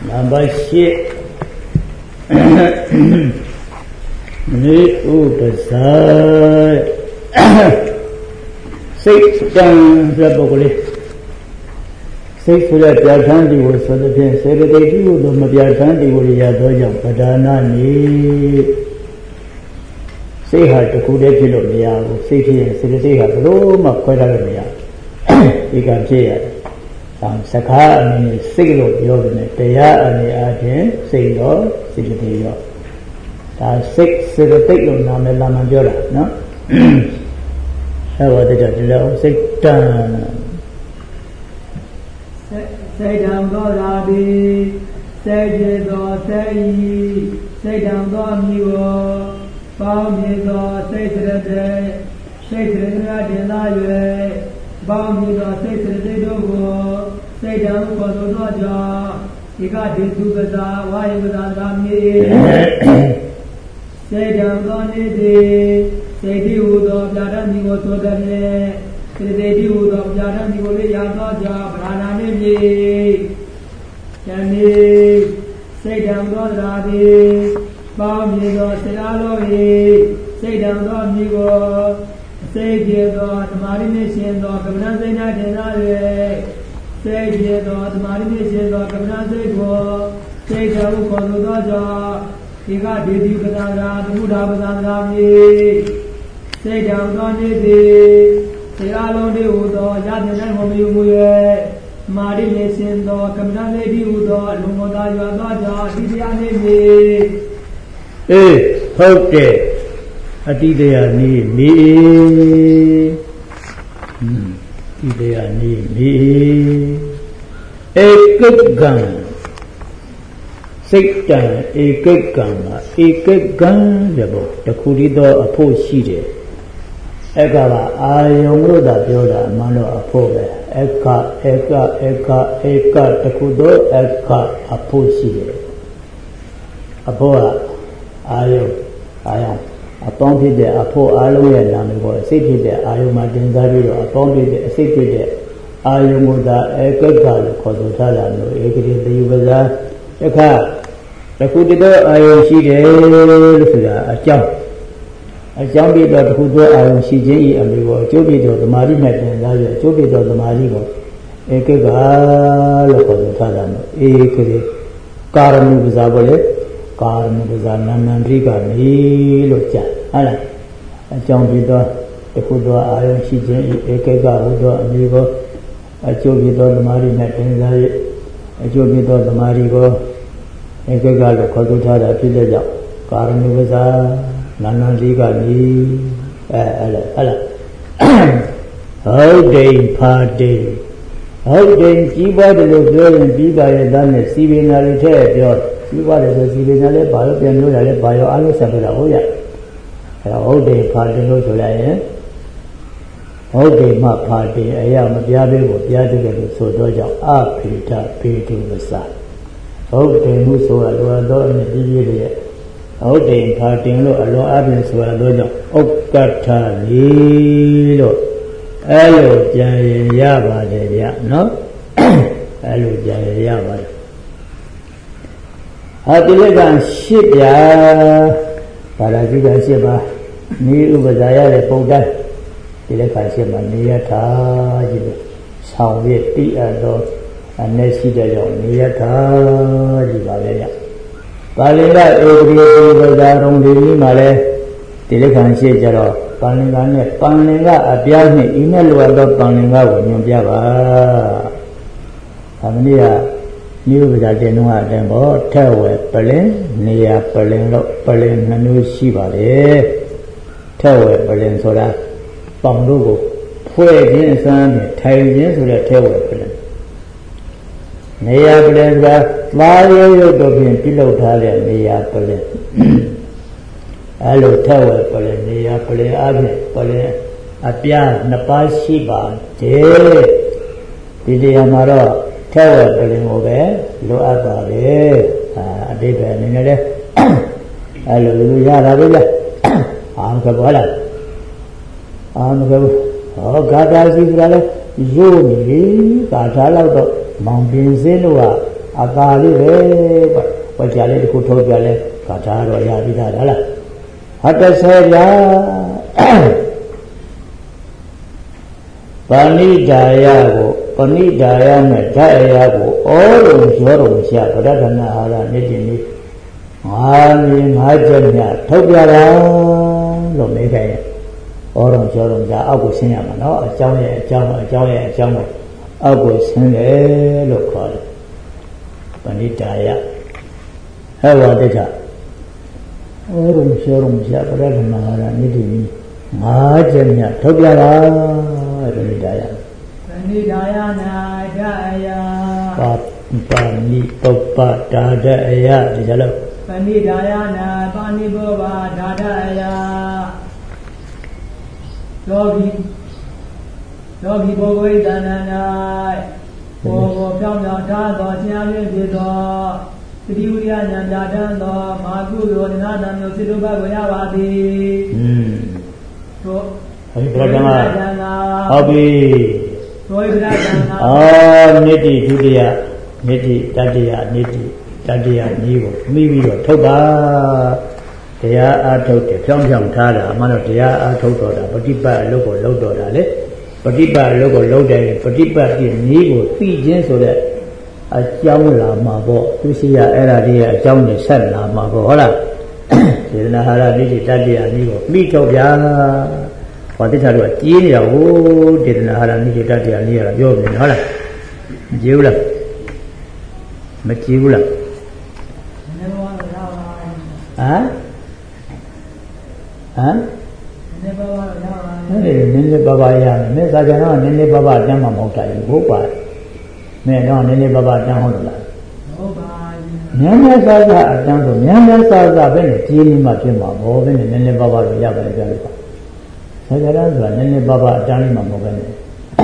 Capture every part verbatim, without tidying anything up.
Number six. Ni upasai. Six dan berapa Six sudah biarkan di usaha tu, saya kata itu tu biarkan di usaha tu jam perdana ni. Sehat tu kuda kilo ni aku, sekian sekian belum mak kau dah ni aku. Ikan cia, sam sekarang ni sekilo jauh ni, tiada ni ada sekilo sekian jauh. Dah sek sekian tu nama lama jauh lah, no? Saya ada jadi lah sekian. Say down go rabi, say je do say, say down go miwo, bao mi do say sere, say sere na de na yue, bao mi do say sere do go, say down go do do ja, ika de tu baza, wai baza da mi, say down go ne de, say di u do jada mi go so da ne. Jadi udah berjalan di boleh yang saja berana ni, jadi sedang berada, bau ni do selalu sedang do ni go, sedang do temari ni sedang do kebenaran saya dengar, sedang do temari ni sedang do kebenaran saya go, sedang do kono do ja, jika dedi berada, mudah berada ni, sedang do ni di. Sekarang ni udah jadi nak kami umumnya mari mesin do kemudian ni udah lumada juga jadi dia ni eh oke hati dia ni ni dia ni ni ekegam sektan ekegam ekegam jabo takuri do apa sih dia Eka ayam lu dah biasa mana apa be? Eka eka eka eka takudo eka apa sih? Apa ayam ayam apa pun dia apa ayam yang nama gua sih dia ayam macam dari tu apa pun dia sih dia ayam lu dah eka kalau kau tu salah tu eka dia tu biasa eka takudo ayam sih dia lu sudah acam. Jangan biar tu dua ayam si jadi ambil kau, cuba tu temari macam mana, cuba tu temari kau, ekgal kau tu sahaja, ekre karmu besar boleh, karmu besar nanti kami locak, ada, jangan biar tu dua ayam si jadi ekgal dua ambil kau, cuba tu temari macam mana, cuba tu temari kau, ekgal kau tu sahaja pilih jauh, karmu besar. Nana liga ni, eh, ala, ala. How day party, how day jiwa dulu jualan jiwa yang dan siapa nak lihat jual, jiwa dulu siapa nak lihat bayu piano nak lihat bayu anu siapa nak hoya. Kalau how day party lo jualan ya, how day mak party, ayah macam apa bu, biasa kita sudah jauh, ah pita pita besar. How day musuh ada ada ni dia dia. How day party lo, alo abis suara lo, okata ni lo, alo jaya ya bade ya, no, alo jaya ya bade. Hati lekan sip ya, pada juga sip ah, ni ubah le poudan, lekan sip ah ni ya thah jitu, sawit ti ado, ane si jauh ni ya thah jitu bade ya. Paling lah ekor berdarung diri malah tidak kansi jaro. Paling lah ni, paling lah abiar ni email wala paling lah wujud biaba. Kami ya ni berjaya nuah dan bawa tahu paling ni ya paling lo paling nanu si balik tahu paling soda pangdu puai jenis sana tahu jenis sudah tahu paling. Naya paling juga lalu yo dobian pilau thale naya paling. Alu tahu paling naya paling abe paling apian napasi ba je. Jadi amara tahu paling oke lo apa le? Ada apa ni le? Alu lu ya rabu lah. Am kabola. Am kabu. Oh gada sih berada. Yo ni gada lah tu. Mungkin sih lu ah အသာလေးပဲဘာကြလဲတခုထုတ်ပြလဲဂါထာတော့ရပြီးသားလားဟတ်တဆယ်ဗျာပဏိဒါယကိုပဏိဒါယနဲ့ဓာတ်အရာကိုဩရုံရောရုံရှာပဋ္ဌာနာအာရနိတိနိငါနေငါချက်မြထုတ်ပြတာလို့မေးခဲ့ရဲ့ဩရုံရောရုံရှာအောက်ကိုဆင်းရမှာနော်အကြောင်းရဲ့အကြောင်းအကြောင်းရဲ့အကြောင်းကိုအောက်ကိုဆင်းတယ်လို့ခေါ်တယ်ပဏိဒါယဟဲ့ဝါတိကဩရုံရောရုံရှာပဋ္ဌာနာအာရနိတိနိငါချက်မြထုတ်ပြတာပဏိဒါယပဏိဒါယနာဓာယပါပါဏိပုပ္ပဒါဒအယဒီကြလို့ပဏိဒါယနာပါဏိဘောဘာဒါဒအယလောကီလောကီဘောဂဝိတန္တနာဘောဘောပြောင်းပြောင်းထားသောဆရာလေးဖြစ်သောသတိဝိရိယဉာဏ်ပြတန်းသောမာကုရောဒနာတံမျိုးစိတ္တဘကိုရပါသည်อืมတို့ဟုတ်ပြီဗျာဟုတ်ပြီသောဣဗရာဇံသာအော်နိတိဒုတိယနိတိတတိယနိတိတတိယနည်းကိုမိပြီးတော့ထုတ်ပါတရားအားထုတ်တယ်ဖြောင်းဖြောင်းထားတာအမှန်တော့တရားအားထုတ်တော့တာပฏิပတ်အလုပ်ကိုလုပ်တော့တာလေပฏิပတ်အလုပ်ကိုလုပ်တယ်ပฏิပတ်ပြည့်နည်းကိုသိခြင်းဆိုတဲ့အကြောင်းလာမှာပေါ့သူရှိရအဲ့ဒါတွေရဲ့အကြောင်းတွေဆက်လာမှာပေါ့ဟုတ်လားစေတနာဟာရနိတိတတိယနည်းကိုမိထုတ်ပြဘာတိထားတော့ကြီးနေတာဟိုဒေသနာဟာရနိတိတတိယနည်းရပြောနေဟုတ်လားမကြည့်ဘူးလားမကြည့်ဘူးလားဟမ်ဟမ်နည်းနည်းပါးပါးရပါတယ်နည်းနည်းပါးပါးရတယ်မင်းစာကြံတော့နည်းနည်းပါးပါးတမ်းမှမဟုတ်တာဘူးဟုတ်ပါမင်းတော့နည်းနည်းပါးပါးတမ်းဟုတ်လားဟုတ်ပါညံ့ညံ့စားစားအတန်းဆိုညံ့ညံ့စားစားပဲနဲ့ကြီးလေးမှဖြစ်မှာဘောပဲနဲ့နည်းနည်းပါးပါးတော့ရပါတယ်ကြလို့ပါဆရာတော်ဆိုတာနည်းနည်းပါးပါးအတန်းလေးမှမဟုတ်ပဲနဲ့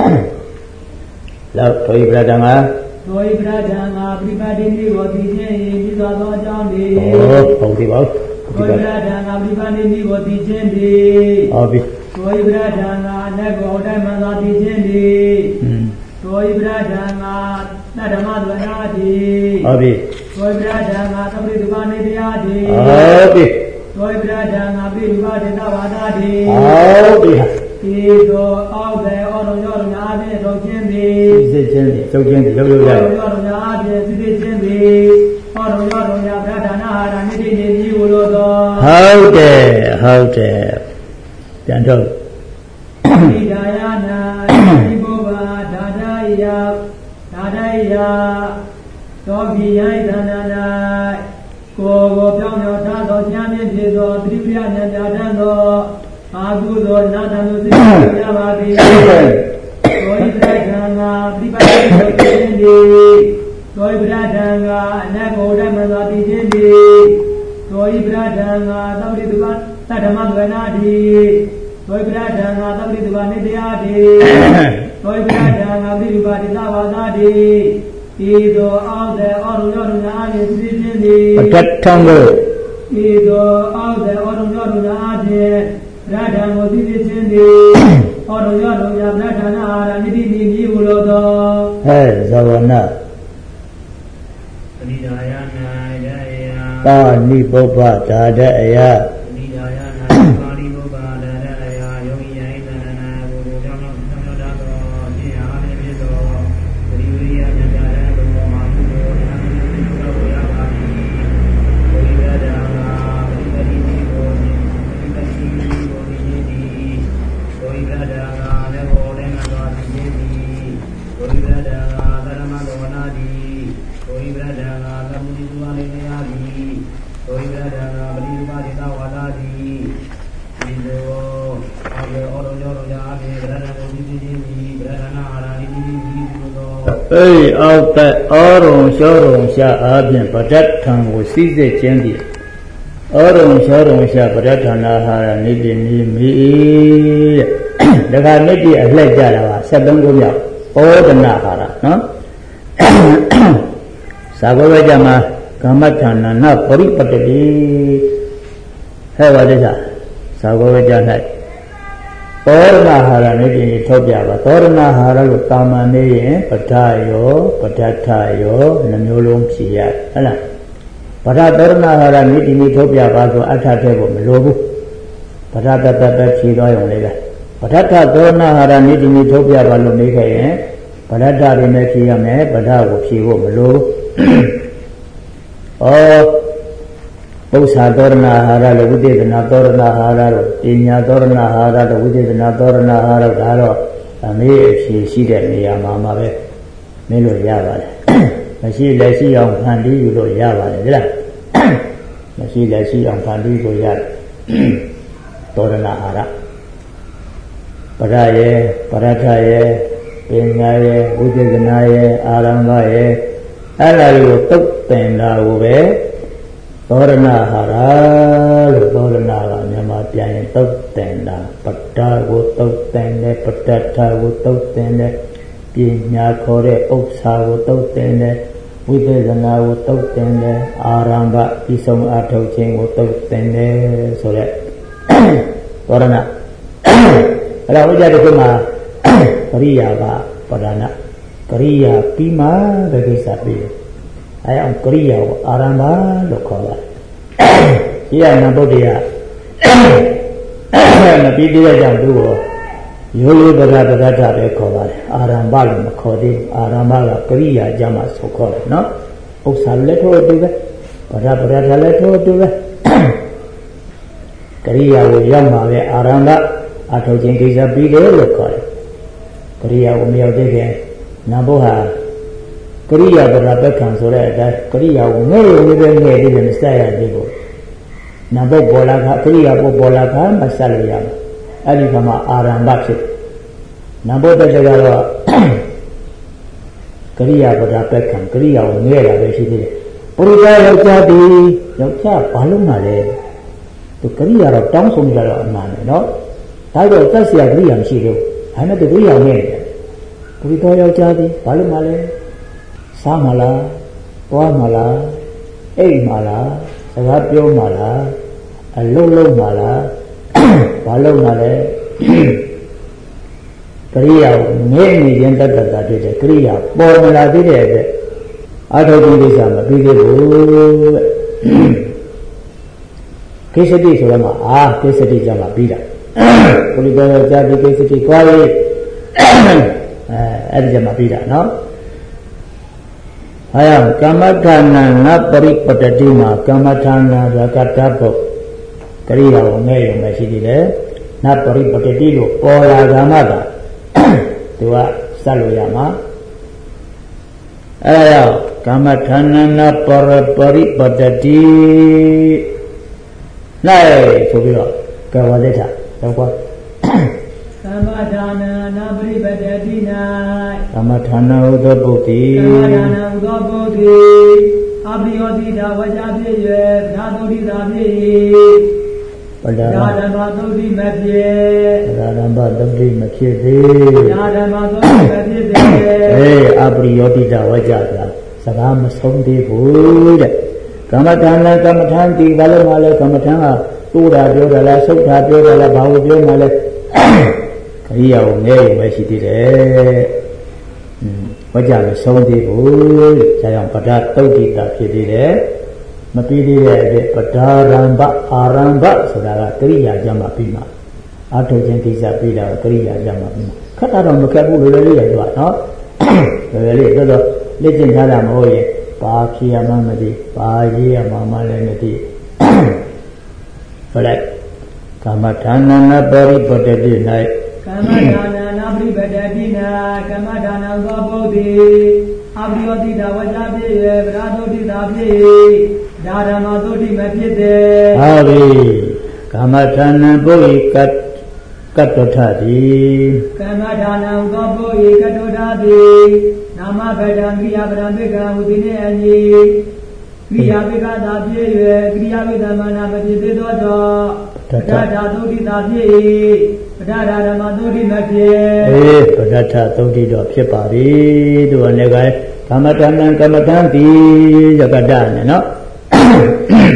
လောက်ဒိုယိပရဒံငါဒိုယိပရဒံငါပြိပတိမိကိုသိခြင်းဤပြီးသောသောအကြောင်းဒီဟုတ်ဟုတ်ပြီပါဒိုယိပရဒံငါပြိပတိမိကိုသိခြင်းဒီဟုတ်ပြီဒိုယိပရဒံငါအနက်ကိုအတိုင်းမှသာသိခြင်းဒီဒိုယိပရဒံငါသတ္တမသွနာတိဟုတ်ပြီဒိုယိပရဒံငါသပရိတုပနေတရားတိဟုတ်ပြီဒိုယိပရဒံငါပိတုပဒေတဝါဒတိဟုတ်ပြီဒီသောအောက်တဲ့အော်တော်ရောတော်များဖြင့်ထုတ်ခြင်းသည်စစ်ခြင်းသည်ထုတ်ခြင်းသည်လုပ်လို့ရတယ်ရောတော်များဖြင့်စစ်ခြင်းသည်အော်တော်ရောတော်များဗဒနာဟာရနိတိနေပြီကိုလို့သောဟုတ်တယ်ဟုတ်တယ်ပြန်ထုတ်ဣဒာယနာဒီဘောဘာဒါဒာယဒါဒာယသောဘိယိသန္တနာကိုယ်ကိုပြောင်းပြောင်းထားသောဉာဏ်ဖြင့်ဖြစ်သောသတိပညာဉာဏ်ပြတတ်သောအာဟုသောနာတံသူစိတ်ရပါသည်သောဣပဒံငါပြိပတိကိုသိခြင်းသည်သောဣပဒံငါအနတ်ကိုဓမ္မသာသိခြင်းသည်သောဣပဒံငါသောတိတုကသတ္တမဝေနာတိသောဣပဒံငါသောတိတုကနေတရားတိသောဣပဒံငါပိရုပါတိသဝါသာတိဤသို့အောက်တဲ့အော်ရုံရောတော်များဖြင့်သိခြင်းသည်ပဋ္ဌထံကိုဤသို့အောက်တဲ့အော်ရုံရောတော်များဖြင့်ဗဒ္ဓံကိုသိခြင်းသည်အော်ရုံရောတော်များဗဒ္ဓနာအာရနိတိနိမြည်ဟုလိုသောဟဲ့ဇဝနာပဏိဒါယနာယယပါဏိပုပ္ပဒါဒအယပဏိဒါယနာပါဏိပုပ္ပဒါဒအယယောဂိယိသန္တနာဘုရောကြောင့်သောသောသောခြင်းအားဖြင့်ဖြစ်သောသတိဝိရိယဉာဏ်ပြတဲ့သောမာဟုသောဉာဏ်ဖြင့်သောရပါသည်ဘုရားဒါနာပရိပတိတိကိုပရိပတိတိကိုသိခြင်းသည်ဘုရားဒါနာလည်းဘောလည်းငါသောသိခြင်းသည်ဘုရားဒါနာသရမသောနာသည်ဘုရားဒါနာသမုဒိသုဝါလေးတရားသည်ဘုရားဒါနာပရိဥပါဒေသဝါဒသည်ဒီလိုအဘယ်အော်တော်ရောတော်ရာအပြင်ဗရဏကိုသိခြင်းသည်ဗရဏနာအာရဏိတိတိဒီလိုအေးအောက်တဲ့အော်ရုံရှောရုံရှာအားဖြင့်ပဋ္ဌထံကိုစိစစ်ခြင်းသည်အော်ရုံရှောရုံရှာပဋ္ဌနာဟာရနိတိနိမိတဲ့ဒါကနိတိအလှည့်ကြတာပါဆက်သုံးခုမြောက်ဩဒနာဟာရနော်သာဂဝေကြမှာကမ္မဋ္ဌာနာနပရိပတ္တိဟဲ့ပါလိမ့်သာဂဝေကြ၌ဩသောရဏဟာရနိတိနိထုတ်ပြပါသောရဏဟာရလို့တာမန်နေရင်ပဋ္ဌယောပဋ္ဌထယောနှမျိုးလုံးဖြေရဟုတ်လားပဋ္ဌသောရဏဟာရနိတိနိထုတ်ပြပါဆိုအထထည့်ဖို့မလိုဘူးပဋ္ဌတတပဲဖြေသွားရုံလေးပဲပဋ္ဌထသောရဏဟာရနိတိနိထုတ်ပြပါလို့နေခဲ့ရင်ပဋ္ဌထတွေနဲ့ဖြေရမယ်ပဋ္ဌကိုဖြေဖို့မလိုဩပု္ပ္ပာသောရဏဟာရလို့ဝိသေသနာသောရဏဟာရလို့ပညာသောရဏဟာရလို့ဝိသေသနာသောရဏဟာရလို့ဒါတော့အမေးအဖြေရှိတဲ့နေရာမှာမှာပဲမင်းတို့ရပါတယ်မရှိလည်းရှိအောင်ဖန်တီးယူလို့ရပါတယ်ဟုတ်လားမရှိလည်းရှိအောင်ဖန်တီးလို့ရတယ်သောရဏဟာရပရယေပရထယေပညာယေဝိသေသနာယေအာရမ္ဗယေအဲ့ဒါတွေကိုတုတ်တင်တာကိုပဲသောရဏဟာရလို့သောရဏကမြန်မာပြန်ရင်တုတ်တင်တာပတ္တကိုတုတ်တင်တယ်ပတ္တထကိုတုတ်တင်တယ်ပညာခေါ်တဲ့ဥစ္စာကိုတုတ်တင်တယ်ဝိသေသနာကိုတုတ်တင်တယ်အာရမ္ဗပြီးဆုံးအထုတ်ခြင်းကိုတုတ်တင်တယ်ဆိုတဲ့သောရဏအဲ့ဒါဝိကြတဲ့ခုမှာပရိယာကပဒနာကရိယာပြီးမှပဲကိစ္စပြီးတယ်အဲအောင်ကရိယာကိုအာရမ္ဗလို့ခေါ်ပါတယ်။ဒီကနဗုဒ္ဓယမပြီးသေးတဲ့ကြောင့်သူ့ကိုရိုးရိုးပဒပဒထပဲခေါ်ပါတယ်။အာရမ္ဗလို့မခေါ်သေးဘူး။အာရမ္ဗကကရိယာကြမှာဆိုခေါ်တယ်နော်။ဥစ္စာလည်းထိုးအတူပဲပဒပဒထလည်းထိုးအတူပဲကရိယာကိုရောက်မှာပဲအာရမ္ဗအထောက်ချင်းကိစ္စပြီးတယ်လို့ခေါ်တယ်။ကရိယာကိုမရောက်သေးခင်နဗုဒ္ဓကရိယာပဒပက္ခံဆိုတဲ့အတိုင်းကရိယာကိုငဲ့ရုံလေးပဲငဲ့ပြီးမဆက်ရသေးဘူးနဗုဒ္ဓပေါ်လာခကရိယာပေါ်ပေါ်လာခမဆက်လို့ရမှာအဲ့ဒီကမှအာရမ္ဗဖြစ်နဗုဒ္ဓတကတော့ကရိယာပဒပက္ခံကရိယာကိုငဲ့တာပဲရှိသေးတယ်ပုရိသယောက်ျားဒီယောက်ျားဘာလို့မှလဲသူကရိယာတော့တောင်းဆိုကြတော့အမှန်ပဲနော်ဒါတော့သက်เสียကရိယာမရှိသေးဘူးဒါနဲ့သူကရိယာငဲ့တယ်ပုရိသယောက်ျားဒီဘာလို့မှလဲစားမလားတွားမလားအိတ်မလားစကားပြောမလားအလုံးလုံးမလားဘာလို့မလဲကရိယာငဲ့နေခြင်းတတ်တတ်တာဖြစ်တဲ့ကရိယာပေါ်မလာသေးတဲ့အတွက်အထောက်အကူကိစ္စမပြီးသေးဘူးတဲ့ကိစ္စတိဆိုတော့မှအာကိစ္စတိကြမှာပြီးတာပုရိသေဇာတိကိစ္စတိကြွားရေးအဲအဲ့ဒီကြမှာပြီးတာနော်အဲကမ္မထာနာနပရိပတ္တိမှာကမ္မထာနာရကတ္တပုကရိယာကိုငဲ့ရုံပဲရှိသေးတယ်နပရိပတ္တိလို့ပေါ်လာကမ္မတာသူကစက်လို့ရမှာအဲဒါကမ္မထာနာနပရပရိပတ္တိနိုင်ဆိုပြီးတော့ကဝလိထတော့ကွာကမ္မထာနာနာပရိပတ္တိ၌ကမ္မထာနာဥသောပုတ္တိကမ္မထာနာဥသောပုတ္တိအပိယောတိတာဝကြဖြစ်၍ဓာတုတိတာဖြစ်၏ပဒရာဓမ္မသုတိမဖြစ်ပဒရာဓမ္မသုတိမဖြစ်သေးဓာဓမ္မသုတိမဖြစ်သေးအေးအပိယောတိတာဝကြတာစကားမဆုံးသေးဘူးတဲ့ကမ္မထာနာကမ္မထာတိဘာလို့မလဲကမ္မထာကတိုးတာပြောတာလားဆုတ်တာပြောတာလားဘာလို့ပြောမှလဲခရိယာကိုငဲ့ရုံပဲရှိသေးတယ်။ဟောကြလို့ဆုံးသေးဘူး။ဒါကြောင့်ပဒသုတ်တိတာဖြစ်သေးတယ်။မပြီးသေးတဲ့အတွက်ပဒါရမ္ဗအာရမ္ဗဆိုတာကကရိယာကြမှာပြီးမှာအထုတ်ခြင်းကိစ္စပြီးတာကရိယာကြမှာပြီးမှာခက်တာတော့မခက်ဘူးလိုလိုလေးရတော့နော်။လိုလိုလေးတော်တော်လက်ကျင်ထားတာမဟုတ်ရင်ဘာဖြစ်ရမှမသိဘာရေးရမှမလည်းမသိဟုတ်လားကမ္မထာနာနပရိပတ္တိ၌ကမ္မထာနာနာပရိပတ္တိ၌ကမ္မထာနာသောပုဒ်တိအပိယောတိတာဝကြဖြစ်၍ဗရာသုတိတာဖြစ်၏ဓာဓမ္မသုတိမဖြစ်သေးဟုတ်ပြီကမ္မထာနာပုရိကတ်ကတ္တထတိကမ္မထာနာသောပုရိကတ္တထတိနာမဗဒံကိယဗဒံပိကံဝိတိနေအညီကိယပိကတာဖြစ်၍ကိယဝိသမနာမဖြစ်သေးသောကြောင့်ပဒဓာသုတိတာဖြစ်၏ပဒဓာဓမ္မသုတိမဖြစ်အေးပဒဓာသုတိတော့ဖြစ်ပါပြီသူကလည်းကမ္မထာနံကမ္မထာတိယကတနဲ့နော်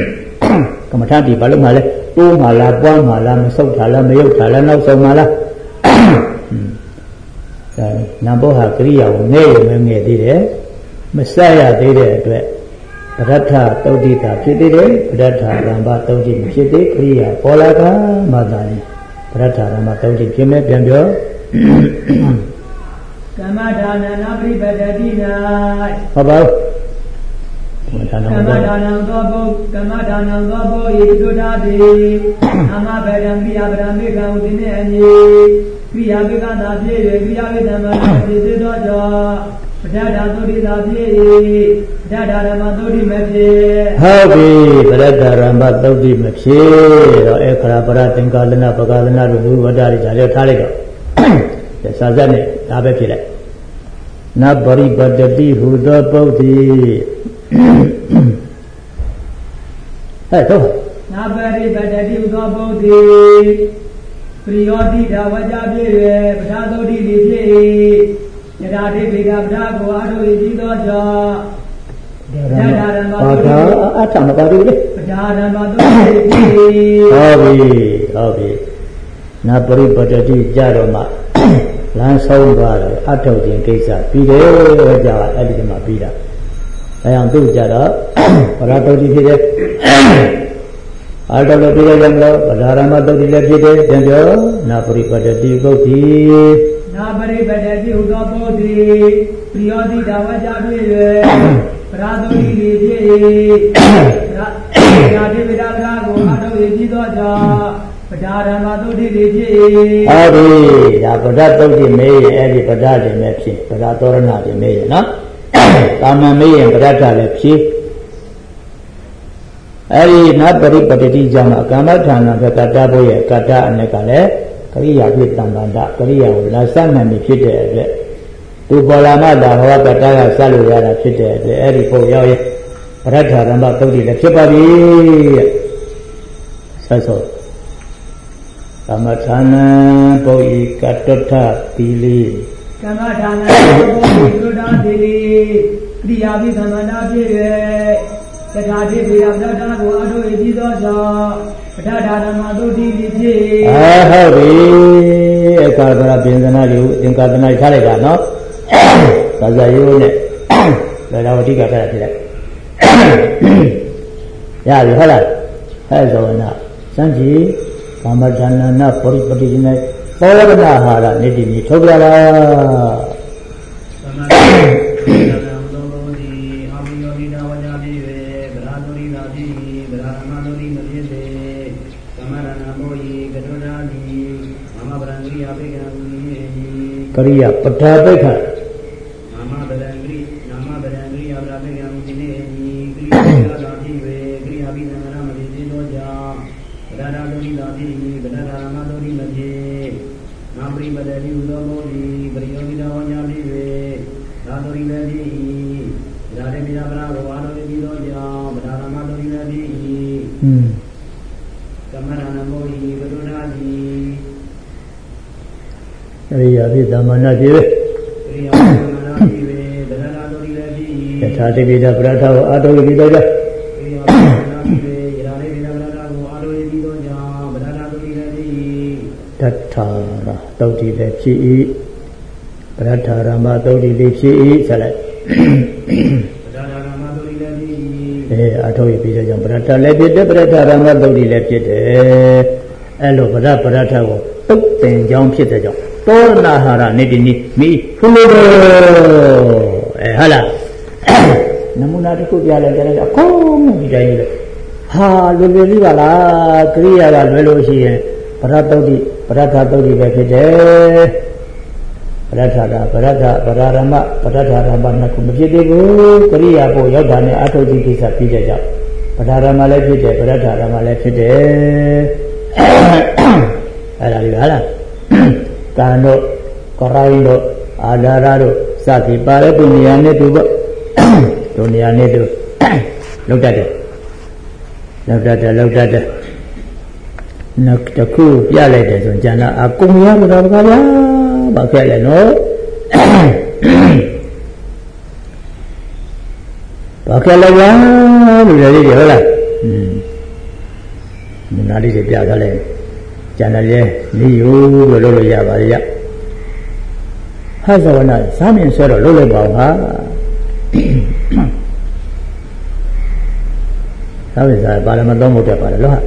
ကမ္မထာတိဘာလို့မှလဲတိုးမှလားပွားမှလားမဆုတ်တာလားမယုတ်တာလားနောက်ဆုံးမှလားနံဘောဟာကရိယာကိုငဲ့ရုံနဲ့ငဲ့သေးတယ်မဆက်ရသေးတဲ့အတွက်ပဋ္ဌာသုတ်တိတာဖြစ်သေးတယ်ပဋ္ဌာရမ္ဘသုတ်တိမဖြစ်သေးကရိယာပေါ်လာကမှသာရင်ပဋ္ဌာရမ္ဘသုတ်တိဖြစ်မဲ့ပြန်ပြောကမ္မဒါနနာပရိပဒတိနာဟုတ်ပါဘူးကမ္မဒါနံသောဘုကမ္မဒါနံသောဘုဣတုဒ္ဓတိအမဗဒံပိယဗဒံမေကံဥဒိနေအနိပိယမေကသာပြေ၍ပိယဝိတ္တမနာတိစေသောကြောပဋ္ဌာသုတိသာပြေပဋ္ဌာရမသုတိမဖြစ်ဟုတ်ပြီပဋ္ဌာရမသုတိမဖြစ်တော့အခရာပရသင်္ကာလနာပကာလနာတို့လူဝတ္တတွေဒါလည်းထားလိုက်တော့စာစက်နဲ့ဒါပဲဖြစ်လိုက်နပရိပတ္တိဟူသောပုဒ်တိဟဲ့တော့နပရိပတ္တိဟူသောပုဒ်တိပရိယောတိဓဝကြပြည့်၍ပဋ္ဌာသုတိတိဖြစ်၏ယထာတိပိကပဋ္ဌာကိုအားထုတ်၏ပြီးသောကြောင့်ပဋ္ဌာရမသုတိအထမပါဘူးလေပဋ္ဌာရမသုတိဖြစ်၏ဟုတ်ပြီဟုတ်ပြီနပရိပတ္တိကြတော့မှလမ်းဆုံးသွားတယ်အထုတ်ခြင်းကိစ္စပြီးတယ်ကြာအဲ့ဒီမှာပြီးတာအဲအောင်သူ့ကြတော့ပရတုတ်တိဖြစ်တယ်အာတလို့ပြီးရကြမလို့ပဓာရမတုတ်တိလည်းဖြစ်တယ်ပြန်ပြောနာပရိပတ္တိပုဒ်တိနာပရိပတ္တိဟူသောပုဒ်တိပရိယောတိဓဝကြတွေ့၍ပရာတုတ်တိဖြစ်၏ရာတိပိဒါကကိုအထုတ်၏ပြီးသောကြောင့်ပဋ္ဌာရမသုတိတိဖြစ်၏ဟုတ်ပြီဒါပဋ္ဌာသုတိမေးရင်အဲ့ဒီပဋ္ဌာတွေနဲ့ဖြစ်ပဋ္ဌာသောရဏတွေမေးရင်နော်တာမန်မေးရင်ပဋ္ဌာလည်းဖြစ်အဲ့ဒီနပရိပတ္တိကြောင့်အကမ္မဌာနဘက်ကတ္တဘုရဲ့ကတ္တအ ਨੇ ကလည်းကရိယာဖြစ်တံတန္တကရိယာကိုလာစနိုင်ပြီဖြစ်တဲ့အတွက်သူပေါ်လာမှသာဟောကတ္တကစလို့ရတာဖြစ်တဲ့အတွက်အဲ့ဒီပုံရောက်ရဲ့ပဋ္ဌာရမသုတိလည်းဖြစ်ပါပြီတဲ့ဆက်စောကမ္မဌာနပုဣကတ္တထသီလိကမ္မဌာနပုဣကတ္တသီလိပရိယာပိသမန္တာဖြစ်၍တထာတိပိယပဋ္ဌာကိုအထုတ်၏ပြီးသောကြောင့်ပဋ္ဌာဓမ္မသုတိတိဖြစ်အဲဟုတ်ပြီအခါကရပြင်စနာတွေကိုသင်္ကာသနာထားလိုက်တာနော်သာဇယိုးနဲ့ဒါတော့အဓိကထားဖြစ်လိုက်ရပြီဟုတ်လားဟဲ့ဇောနာစံကြည်ကမ္မဌာနနာပရိပတ္တိနဲ့သောရဏဟာရနိတိကြီးထုတ်ကြလားသမဏသောဘောတိအာမိယောတိနာဝညာပိဝေဗရာသုရိနာတိဗရာမသုရိမဖြစ်စေသမဏနာမောယိကတုနာတိမမဗရံဂရိယပိကံဝိဟိကရိယပဋ္ဌာပိခမမဗရံဂရိနာမဗရံဂရိယဗရာပိကံဝိနေဟိကရိယနာတိဝေကရိယပိသမဏမတိစေသောကြောင့်ဗရာသုရိနာတိဗရာရမသုရိမဖြစ်နာပရိပတ္တိဟူသောဘောတိပရိယောဂိတဝညာပိဝေသာသုရိလည်းဖြစ်၏ဒါတိပိယပရာကိုအားထုတ်ပြီးသောကြောင့်ဗရာရမသုရိလည်းဖြစ်၏ကမ္မရဏမောဟိကတုနာတိအရိယာပိသမဏပြေအရိယာပိသမဏပြေဗရာရသုရိလည်းဖြစ်၏ယထာတိပိဒပရထကိုအားထုတ်ပြီးသောကြောင့်အရိယာပိသမဏပြေယထာတိပိဒပရထကိုအားထုတ်ပြီးသောကြောင့်ဗရာရသုရိလည်းဖြစ်၏တထာရသုတ်တိလည်းဖြစ်၏ပဋ္ဌာရမသုတ်တိလည်းဖြစ်၏ဆက်လိုက်ပဋ္ဌာရမသုတ်တိလည်းဖြစ်၏အဲအထောက်ရပြီးတော့ကြောင့်ပဋ္ဌာလည်းဖြစ်တယ်ပဋ္ဌာရမသုတ်တိလည်းဖြစ်တယ်အဲ့လိုပဋ္ဌပဋ္ဌာကိုသုတ်တင်ကြောင်းဖြစ်တဲ့ကြောင့်သောရဏဟာရနိတိနိမိဖုလို့အဲဟာလားနမူနာတစ်ခုပြလိုက်ကြတယ်အကုန်ဒီတိုင်းလေဟာလွယ်လွယ်လေးပါလားကရိယာကလွယ်လို့ရှိရင်ပဋ္ဌသုတ်တိပဋ္ဌသုတ်တိပဲဖြစ်တယ်ပဋ္ဌာတာပဋ္ဌာပရာရမပဋ္ဌာရမနှစ်ခုမဖြစ်သေးဘူးကရိယာပို့ရောက်တာနဲ့အထုတ်တိကိစ္စပြီးတဲ့ကြောင့်ပဋ္ဌာရမလည်းဖြစ်တယ်ပဋ္ဌာရမလည်းဖြစ်တယ်အဲ့ဒါလေးဟာလားကံတို့ကရိုင်းတို့အာဓာရတို့စသည်ပါတဲ့ပုနေရာနဲ့တူပေါ့ဒုနေရာနဲ့တူလောက်တတ်တယ်လောက်တတ်တယ်လောက်တတ်တယ်နောက်တစ်ခုပြလိုက်တယ်ဆိုရင်ကျန်တာအကုန်ရမှာတော့ဗျာဘာခဲ့လဲနော်ဘာခဲ့လဲဗျာလို့လည်းဟုတ်လားอืมနားလေးပြထားလိုက်ကျန်တယ်လေယူလို့လုပ်လို့ရပါရဲ့ဟာဇဝနာစာမင်းဆွဲတော့လုပ်လိုက်ပါဦးဟာသာဝိဇ္ဇာပါဠိမတော်မဟုတ်တယ်ပါလေလို့ဟာ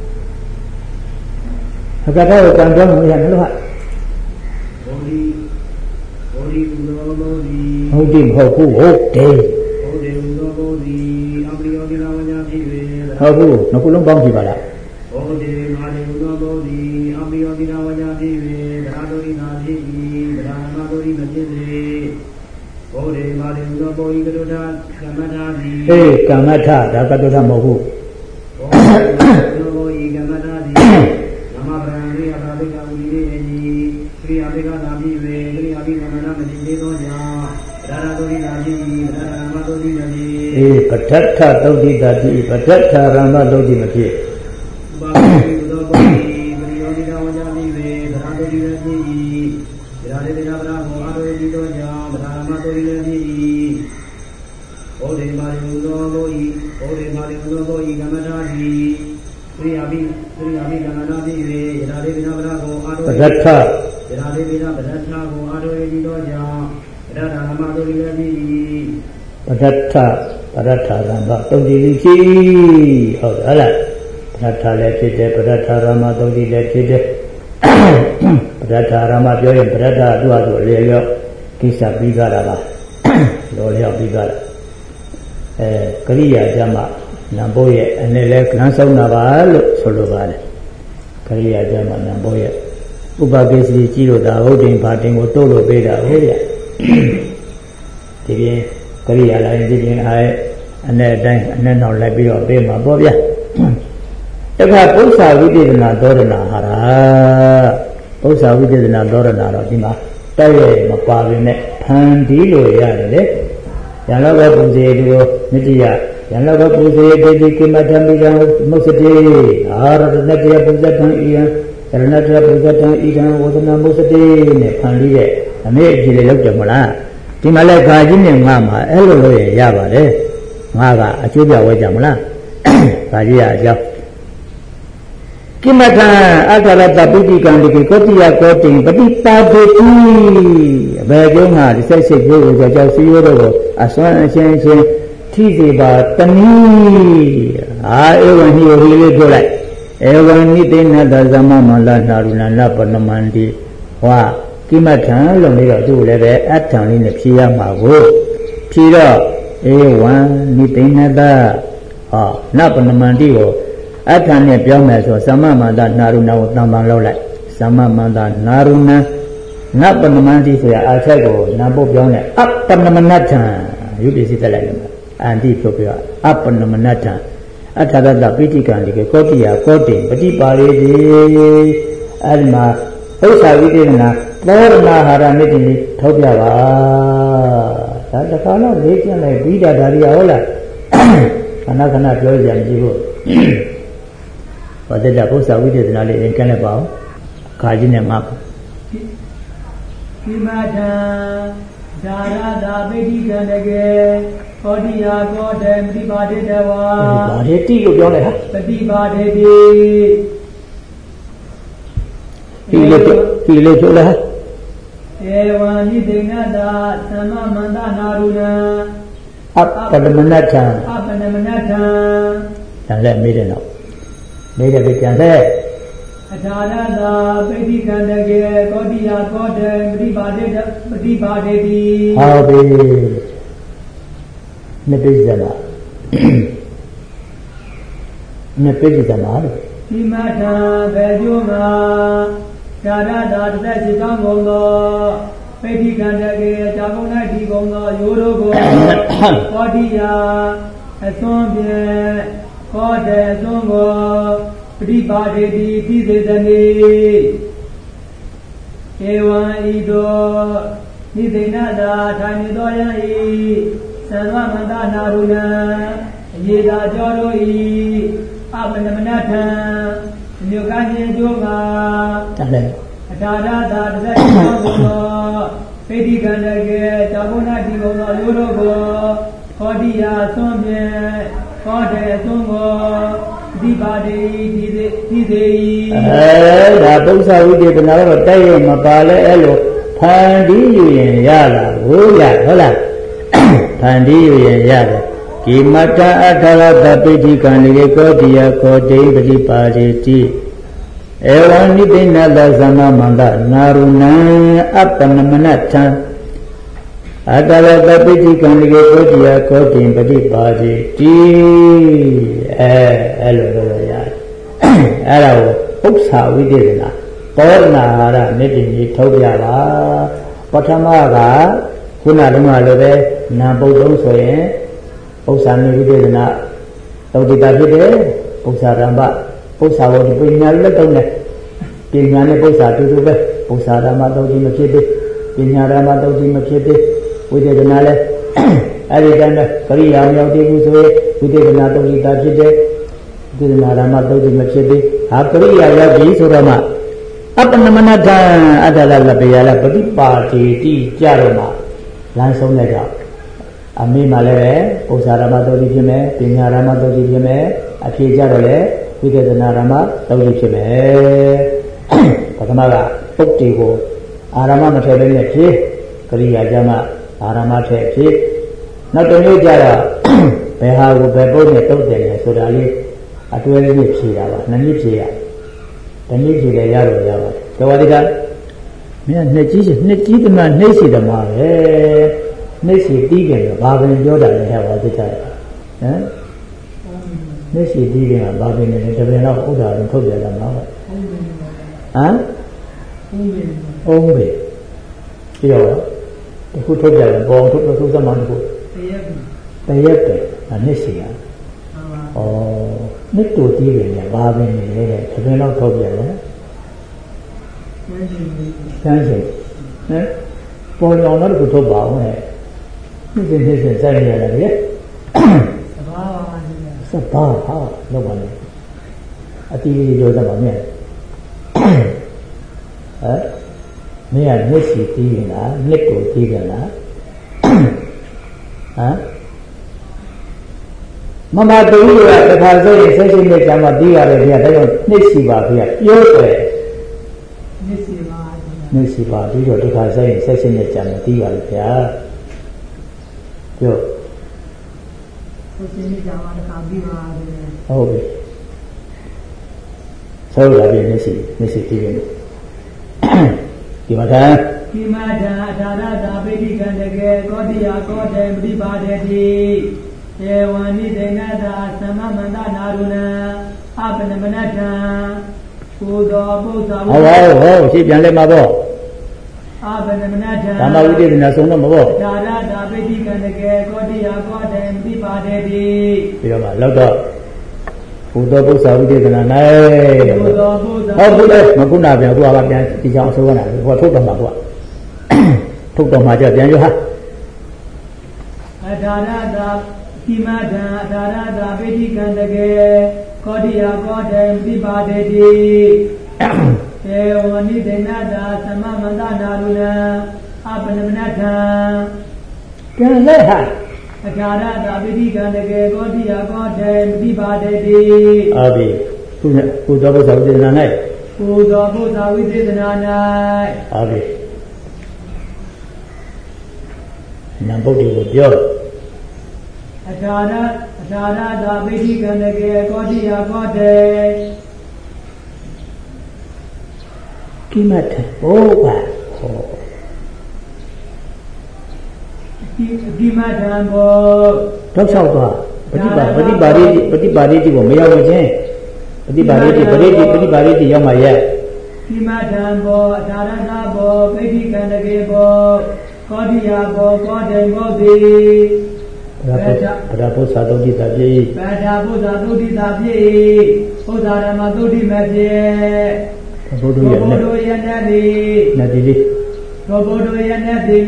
အကတောကံတော်မှုရတယ်လို့ဟာဘောဓိဘောဓိဥသောဘောဓိဟုတ်တယ်မဟုတ်ဘူးဟုတ်တယ်ဘောဓိဥသောဘောဓိအပရိယောတိနာဝညာဖြစ်၍ဟုတ်ဘူးနှစ်ခုလုံးပေါင်းကြည့်ပါလားဘောဓိမာရိဥသောဘောဓိအပရိယောတိနာဝညာဖြစ်၍ဗရာတောရိနာဖြစ်၏ဗရာမတောရိမဖြစ်စေဘောဓိမာရိဥသောဘောဓိကတုထကမ္မထာတိအေးကမ္မထဒါကတုထမဟုတ်ဘူးဘောဓိကမ္မထာတိနမဗရံရိယဘာဝိကဝိရိယေတိခရိယာပိကသာပိဝေခရိယာပိကမနာမတိသေးသောကြောင့်ဗရာတောရိနာဖြစ်၏ဗရာမတောရိမဖြစ်အေးပဋ္ဌထသုတ်တိတတိပဋ္ဌထရမသုတ်တိမဖြစ်ဘာဝိသောဘောဓိပရိယောတိနာဝညာပိဝေဗရာတောရိမဖြစ်၏ဗရာတေနာဗရာမောအာရောတိသောကြောင့်ဗရာမတောရိမဖြစ်၏ဘောဓိမာရိသောဘောဓိဘောဓိမာရိသောဘောဓိကမ္မထာတိခရိယာပိခရိယာပိကမနာပိဝေယရာဒေဝနာဗရာကိုအာရောပဋ္ဌထယရာဒေဝနာပဋ္ဌထကိုအာရောတိသောကြောင့်ဗရာဓမ္မတောရိမဖြစ်၏ပဋ္ဌထပဋ္ဌရမ္မတုံတိဖြစ်ဟုတ်တယ်လားပဋ္ဌလည်းဖြစ်တယ်ပဋ္ဌရမ္မတုံတိလည်းဖြစ်တယ်ပဋ္ဌရမ္မပြောရင်ပဋ္ဌသူ့အတူလေရောကိစ္စပြီးကြတာပါလောလျောက်ပြီးကြတာအဲကရိယာကြမှာနံပိုးရဲ့အနေလဲကန်းဆုံးတာပါလို့ဆိုလိုပါတယ်ကရိယာကြမှာနံပိုးရဲ့ဥပကိစ္စကြီးကြီးလို့ဒါဟုတ်တင်ဘာတင်ကိုတိုးလို့ပေးတာဟုတ်ဗျဒီပြင်ကရိယာလိုက်ဒီပြင်အဲအနေအတိုင်းအနေနောက်လိုက်ပြီးတော့ပေးမှာပေါ့ဗျတခါပု္ပ္ပာဝိသေသနာသောရဏဟာရာပု္ပ္ပာဝိသေသနာသောရဏတော့ဒီမှာတိုက်ရိုက်မပါဘဲနဲ့ဖန်တီးလို့ရတယ်လေယံလောကပုဇေတုနိတ္တယယံလောကပုဇေတေတိကိမထမိကံမုစတေအာရတနတ္တယပုဇ္ဇတံဣယံရဏတ္တပုဇ္ဇတံဣဒံဝဒနာမုစတေနဲ့ဖန်တီးတဲ့အမေအကြည့်လေးလောက်တယ်မလားဒီမှာလဲခါကြီးနဲ့ငါမှာအဲ့လိုလို့ရပါတယ်ငါကအကျိုးပြဝဲကြမလားခါကြီးရအကြောင်းကိမထအတ္တရတပိတိကံဒီကောတိယကောတိပฏิပါဒေတိဘယ်ကျုံးဟာဒီစိတ်စိတ်ကိုကြောက်ကြောက်စီးရိုးတော့အစွမ်းအချင်းချင်းထိစေပါတနည်းအာဧဝံဟိဟိလေးပြောလိုက်ဧဝံနိတေနသသမမလာနာရုဏလပနမန္တိဟောကိမထလို့နေတော့သူ့လည်းပဲအထံလေးနဲ့ဖြေရမှာကိုဖြေတော့ဧဝံနိတေနသဟောနပနမန္တိကိုအထံနဲ့ပြောမယ်ဆိုသမမန္တနာရုဏကိုတန်ပန်လောက်လိုက်သမမန္တနာရုဏနပနမန္တိဆိုရအာချက်ကိုနာပုတ်ပြောင်းတဲ့အပနမနထံရုပ်ပစ္စည်းတက်လိုက်တယ်အန္တိဖြုတ်ပြအပနမနထံအထာရတပိဋိကံဒီကောတိယကောတိပฏิပါရေတိအဲဒီမှာဥစ္စာဝိသေသနာသောရဏဟာရမေတ္တိထောက်ပြပါဒါတခါတော့လေးကျန်လိုက်ပြီးတာဒါရီဟုတ်လားခဏခဏပြောကြကြည့်ဖို့ဘာတဲ့ဥစ္စာဝိသေသနာလေးရင်ကန်းလိုက်ပါဦးခါကြီးနဲ့မှာကိမထံဒါရတာပိဋိကံတကယ်ဟောတိယာကောတေပฏิပါဒေတဝါပฏิပါဒေတိလို့ပြောလိုက်ဟာပฏิပါဒေတိဒီလေဒီလေပြောလိုက်ဧဝံနိဒိဏတာသမမန္တနာရုဏအပပနမနထံအပနမနထံဒါလည်းမေးတယ်တော့မေးတယ်ပြန်တဲ့အထာရတာပိဋိကံတကယ်ကောတိယကောတေပฏิပါဒေတပฏิပါဒေတိဟုတ်ပြီနှစ်ပိဿနာနှစ်ပိဿနာလို့ဒီမထာဘေကျုံမှာကာရတာတစ်သက်ရှိကောင်းကုန်သောပိဋိကံတကယ်ဇာကုဏ္ဏဒီကုန်သောရိုးတို့ကိုကောတိယအစွန်းဖြင့်ကောတေအစွန်းကိုပฏิပါဒေတိသိစေတနိဧဝံဤသို့နိသိဏတာထိုင်နေသောယံဤသံဃမန္တနာရုဏအယေသာကျော်တို့ဤအပနမနထံမြို့ကခြင်းကျိုးမှာအထာရတာတစ်သက်ရှိသောပိဋိကံတကယ်ဇာကုဏ္ဏဒီကုန်သောရိုးတို့ကိုခောတိယအစွန်းဖြင့်ခောတေအစွန်းကိုပဒီပါတိဒီသေးဒီသေးအဲဒါပု္ပ္ပာဝိသေသနာတော့တိုက်ရမပါလဲအဲ့လိုဖန်တီးယူရင်ရလာဟုတ်ရဟုတ်လားဖန်တီးယူရင်ရတယ်ကိမတ္တအထာရတပိဋိကံလေကောတိယကောတိပတိပါတိတိဧဝံနိသိဏသသမမန္တနာရုဏံအပ္ပနမနထံအထာရတပိဋိကံလေကောတိယကောတိပတိပါတိတိအဲအဲ့လိုလိုရတယ်အဲ့ဒါကိုပု္ပ္ပာဝိသေသနာသောရဏဟာရမေတ္တိကြီးထုတ်ပြပါပထမကခုနတုန်းကလိုပဲနာပုတ်တုံးဆိုရင်ပု္ပ္ပာနိဝိသေသနာသုတ်တိတာဖြစ်တယ်ပု္ပ္ပာရမ္ပပု္ပ္ပာဝတိပညာလည်းတုံးတယ်ပညာနဲ့ပု္ပ္ပာတူတူပဲပု္ပ္ပာရမ္ပသုတ်တိမဖြစ်သေးပညာရမ္ပသုတ်တိမဖြစ်သေးဝိသေသနာလည်းအဲ့ဒီတည်းနဲ့ပရိယာမြောက်တည်ဘူးဆိုရင်ဝိသေသနာသုတ်တိတာဖြစ်တယ်ဝိသေသနာရမ္ပသုတ်တိမဖြစ်သေးဟာပရိယာရောက်ပြီဆိုတော့မှအပ္ပနမနထံအတ္တလလပယလပฏิပါတိတိကြတော့မှလမ်းဆုံးလိုက်တော့အမေမှလည်းပဲပု္ပ္ပာရမသုတ်တိဖြစ်မယ်ပညာရမသုတ်တိဖြစ်မယ်အဖြေကြတော့လေဝိသေသနာရမသုတ်တိဖြစ်မယ်ပထမကပုတ်တီကိုအာရမမထည့်ဘဲနဲ့ဖြေကရိယာကြမှာအာရမထည့်ဖြေနောက်တစ်မျိုးကြတော့ဘယ်ဟာကိုဘယ်ပုတ်နဲ့တုတ်တယ်လဲဆိုတာလေးအတွဲလေးဖြေတာပါနှစ်နည်းဖြေရတနည်းဖြေလည်းရတော့ရပါတယ်တဝတိကမင်းကနှစ်ကြီးနှစ်ကြီးတမနှိမ့်စီတမပဲနှိမ့်စီတီးကြတယ်ဘာပင်ပြောတာလဲဟဲ့ပါသိကြတယ်ဟမ်နှိမ့်စီတီးကြတာဘာပင်လဲတပင်တော့ဥဒ္ဒါရင်ထုတ်ပြတာမဟုတ်ဘူးဟမ်အုံးပဲပြီးတော့တခုထုတ်ပြတယ်ပေါ်ထုတ်ထုတ်စမှတခုတရက်ပဲဒါနှိမ့်စီရဩနှစ်တူတီးကြတယ်ဘာပင်လဲတဲ့တပင်တော့ထုတ်ပြတယ်ကျမ်းရှင်ဟမ်ပေါ်ကြောင်တော့ကိုထုတ်ပါအောင်ဟဲ့နှစ်စဉ်နှစ်စဉ်စိုက်နေရတယ်လေစပါးပါစပါးဟာလောက်ပါလေအတီးကြီးပြောစမ်းပါမြဲဟမ်မင်းကနှစ်စီတီးရင်လားနှစ်ကိုတီးကြလားဟမ်မမတူကြီးကတစ်ခါဆိုရင်ဆက်ရှိနေကြမှာတီးရတယ်ဗျာဒါကြောင့်နှစ်စီပါဗျာပြောတယ်နှစ်စီပါနှစ်စီပါပြီးတော့တစ်ခါဆိုရင်ဆက်ရှိနေကြမှာတီးရတယ်ဗျာပြောဆက်ရှိနေကြမှာတစ်ခါပြီးပါတယ်ဟုတ်ပြီဆောက်လာပြီနှစ်စီနှစ်စီတီးတယ်ဒီမှာဒါဒီမှာဒါဒါရတာပိဋိကံတကယ်ကောတိယကောတေပฏิပါဒေတိဧဝံနိဒေနသာသမမန္တနာရုဏံအပနမနထံကုသောပု္ပ္ပာဝိဟုတ်ဟုတ်ဟုတ်ရှင်းပြန်လဲမှာပေါ့အပနမနထံဓမ္မဝိသေသနာဆုံးတော့မပေါ့ဒါရတာပိဋိကံတကယ်ကောတိယကောတေပฏิပါဒေတိပြီးတော့မှလောက်တော့ဘုဒ္ဓပု္ပ္ပာဝိသေသနာ၌ဘုဒ္ဓပု္ပ္ပာဟုတ်ဘူးလေမကုနာပြန်ခုကပြန်ဒီကြောင်အစိုးရတာဟိုထုတ်တော့မှာကွာထုတ်တော့မှာကြပြန်ရဟာအဒါရတာဒီမဒံအဒါရတာပိဋိကံတကယ်ကောတိယကောတေပฏิပါဒေတိဧဝံနိဒေနသာသမမန္တနာရုဏံအပနမနထံပြန်လဲဟာအဒါရတာပိဋိကံတကယ်ကောတိယကောတေပฏิပါဒေတိအာဘိခုနကုသောပု္ပ္ပာဝိသေသနာ၌ကုသောပု္ပ္ပာဝိသေသနာ၌အာဘိနံပုဒ်ကိုပြောအဒါရအဒါရတာပိဋိကံတကယ်ကောတိယကောတေကိမတ်ဟုတ်ပါဟောဒီဒီမထံဘောတောက်လျှောက်သွားပฏิပါပฏิပါရိပฏิပါရိတိကိုမရောက်ခြင်းပฏิပါရိတိပရိတိပฏิပါရိတိရောက်မှရဲ့ဒီမထံဘောအဒါရတာဘောပိဋိကံတကယ်ဘောကောတိယဘောကောတေဘောတိဗဒဗဒပု္ပ္ပာသုတိတာပြေဗဒပု္ပ္ပာသုတိတာပြေဘုရားဓမ္မသုတိမပြေဘုဒ္ဓရဲ့ဘုဒ္ဓရဲ့နဲ့ဒီနဲ့ဒီလေးသောဘုဒ္ဓရဲ့နဲ့ဒီ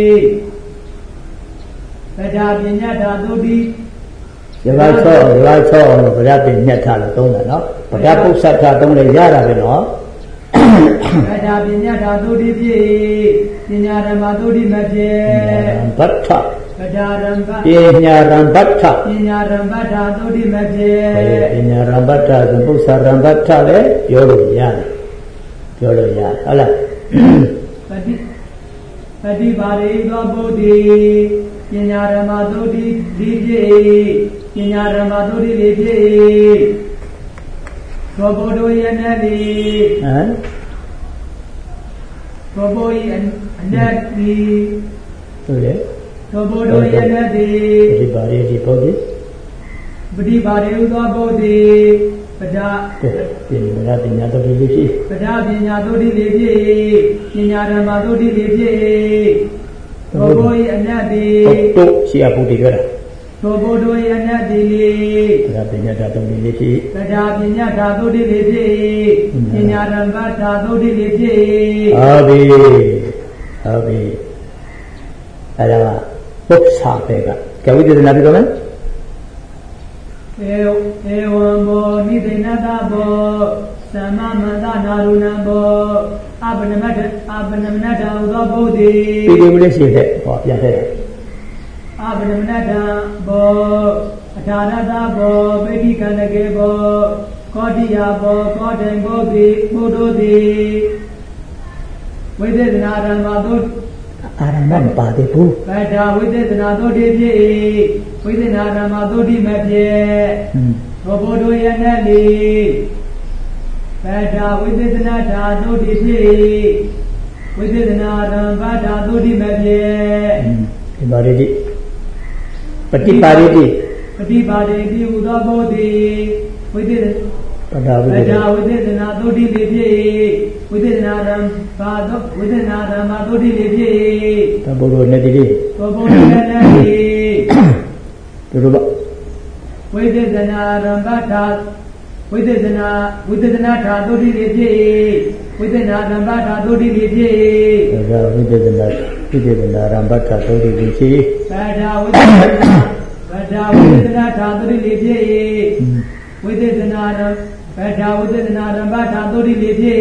ဗဒပညာတာသုတိရပါချောရပါချောဗဒပညာတာလို့သုံးတာနော်ဗဒပု္ပ္ပတာသုံးလေရတာပဲနော်ဗဒပညာတာသုတိပြေပညာဓမ္မသုတိမပြေဗတ္ထဗဒါရံဘတ်ပညာရံဘတ်ထပညာရံဘတ်တာသုတိမပြေပညာရံဘတ်ထဆိုပု္ပ္ပာရံဘတ်ထလည်းပြောလို့ရတယ်ပြောလို့ရတယ်ဟုတ်လားပတိပฏิပါရိသောဗုဒ္ဓေပညာရမသုတိလေးပြေပညာရမသုတိလေးပြေသောဘုဒ္ဓယနတိဟမ်သောဘုယအနတ္တိဟုတ်တယ်သောဘုဒ္ဓယနတိပฏิပါရိတိဗုဒ္ဓေပฏิပါရိသောဗုဒ္ဓေပဒပညာပညာသုတိလေးပြေပဒပညာသုတိလေးပြေပညာဓမ္မသုတိလေးပြေသောဘုယအနတ္တိတို့ရှိအဘုဒ္ဓေပြောတာသောဘုဒ္ဓယနတ္တိပဒပညာဓာတုလေးပြေပဒပညာဓာသုတိလေးပြေပညာဓမ္မဓာသုတိလေးပြေဟုတ်ပြီဟုတ်ပြီအဲ့ဒါပု္ပ္ပာပဲကကဝိသေသနာပြောမယ်ဧဧဝံဘောနိသေနတဘောသမ္မာမန္တနာရုဏံဘောအပနမတအပနမနတံသောဗုဒ္ဓေဒီလိုလေးရှိတဲ့ဟောပြန်ခဲ့တယ်အပနမနတံဘောအထာရတဘောပိဋိကန္တကေဘောကောတိယဘောကောတေဘောတိဘုဒ္ဓေတိဝိသေသနာဓမ္မသုအာရမမပါသေးဘူးဗဒ္ဓဝိသေသနာသုတိပြေဝိသေသနာဓမ္မသုတိမပြေသောဘုဒ္ဓယနတိဗဒ္ဓဝိသေသနာဓာသုတိပြေဝိသေသနာဓမ္မဓာသုတိမပြေဒီပါရိတိပฏิပါရိတိပฏิပါရိတိဟူသောဘုဒ္ဓေဝိသေသပဒဝိသေသဝိသေသနာသုတိလေးပြေဝိသေသနာဓမ္မာသောဝိသေသနာဓမ္မာသုတိလေးပြေသဘောတော်နဲ့တည်းသောဘုဒ္ဓနဲ့တည်းတို့တော့ဝိသေသနာဓမ္မထာဝိသေသနာဝိသေသနာထာသုတိလေးပြေဝိသေသနာဓမ္မထာသုတိလေးပြေဒါဝိသေသနာဝိသေသနာဓမ္မထာသုတိလေးပြေဘာဒဝိသေသနာဘာဒဝိသေသနာထာသုတိလေးပြေဝိသေသနာဓမ္ဗဒ္ဓဝိသေသနာဓမ္မထာသုတိလေးပြေ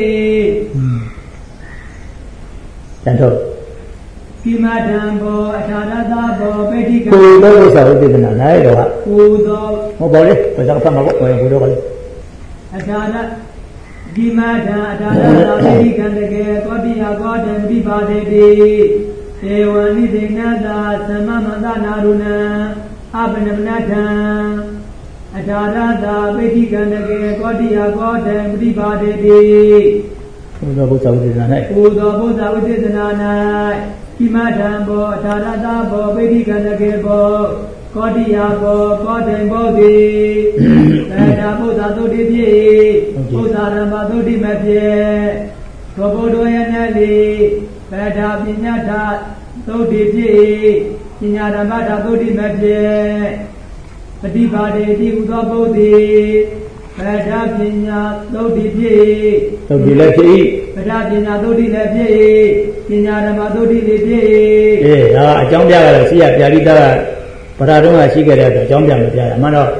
တန်တော့ကိမတံဘောအထာရတဘောပိဋိကကိုသောဝိသဝိသေသနာနားရတော့ဟာကိုသောဟုတ်ပါလေဘာသာဖတ်မှာပေါ့ကိုတော့ကလေအထာရကိမတံအထာရတပိဋိကံတကေကောတိယကောတံပိပါတေတိဧဝံနိသေနသာသမ္မမန္တနာရုဏံအပနမနထံအထာရတာပိဋိကန္တကေကောတိယကောတံပฏิပါတေတိဘုရားဘုရားဝိသေသနာ၌ဘုရားဘုရားဝိသေသနာ၌ကိမထံဘောအထာရတာဘောပိဋိကန္တကေဘောကောတိယဘောကောတံဘောတိသတ္တဘုရားသုတိပြေဘုရားရမသုတိမပြေသောဘုဒ္ဓယနလေသတ္တပညာတာသုတိပြေပညာဓမ္မတာသုတိမပြေပฏิပါဒေတိဟူသောဗုဒ္ဓေဗဒ္ဓပညာသုတိပြေသုတိလည်းဖြစ်၏ဗဒ္ဓပညာသုတိလည်းဖြစ်၏ပညာဓမ္မသုတိလည်းဖြစ်၏အေးဒါအကြောင်းပြရတယ်ရှိရပြာတိတာဗဒ္ဓတုံးကရှိခဲ့တဲ့အတွက်အကြောင်းပြမပြရအမှန်တော့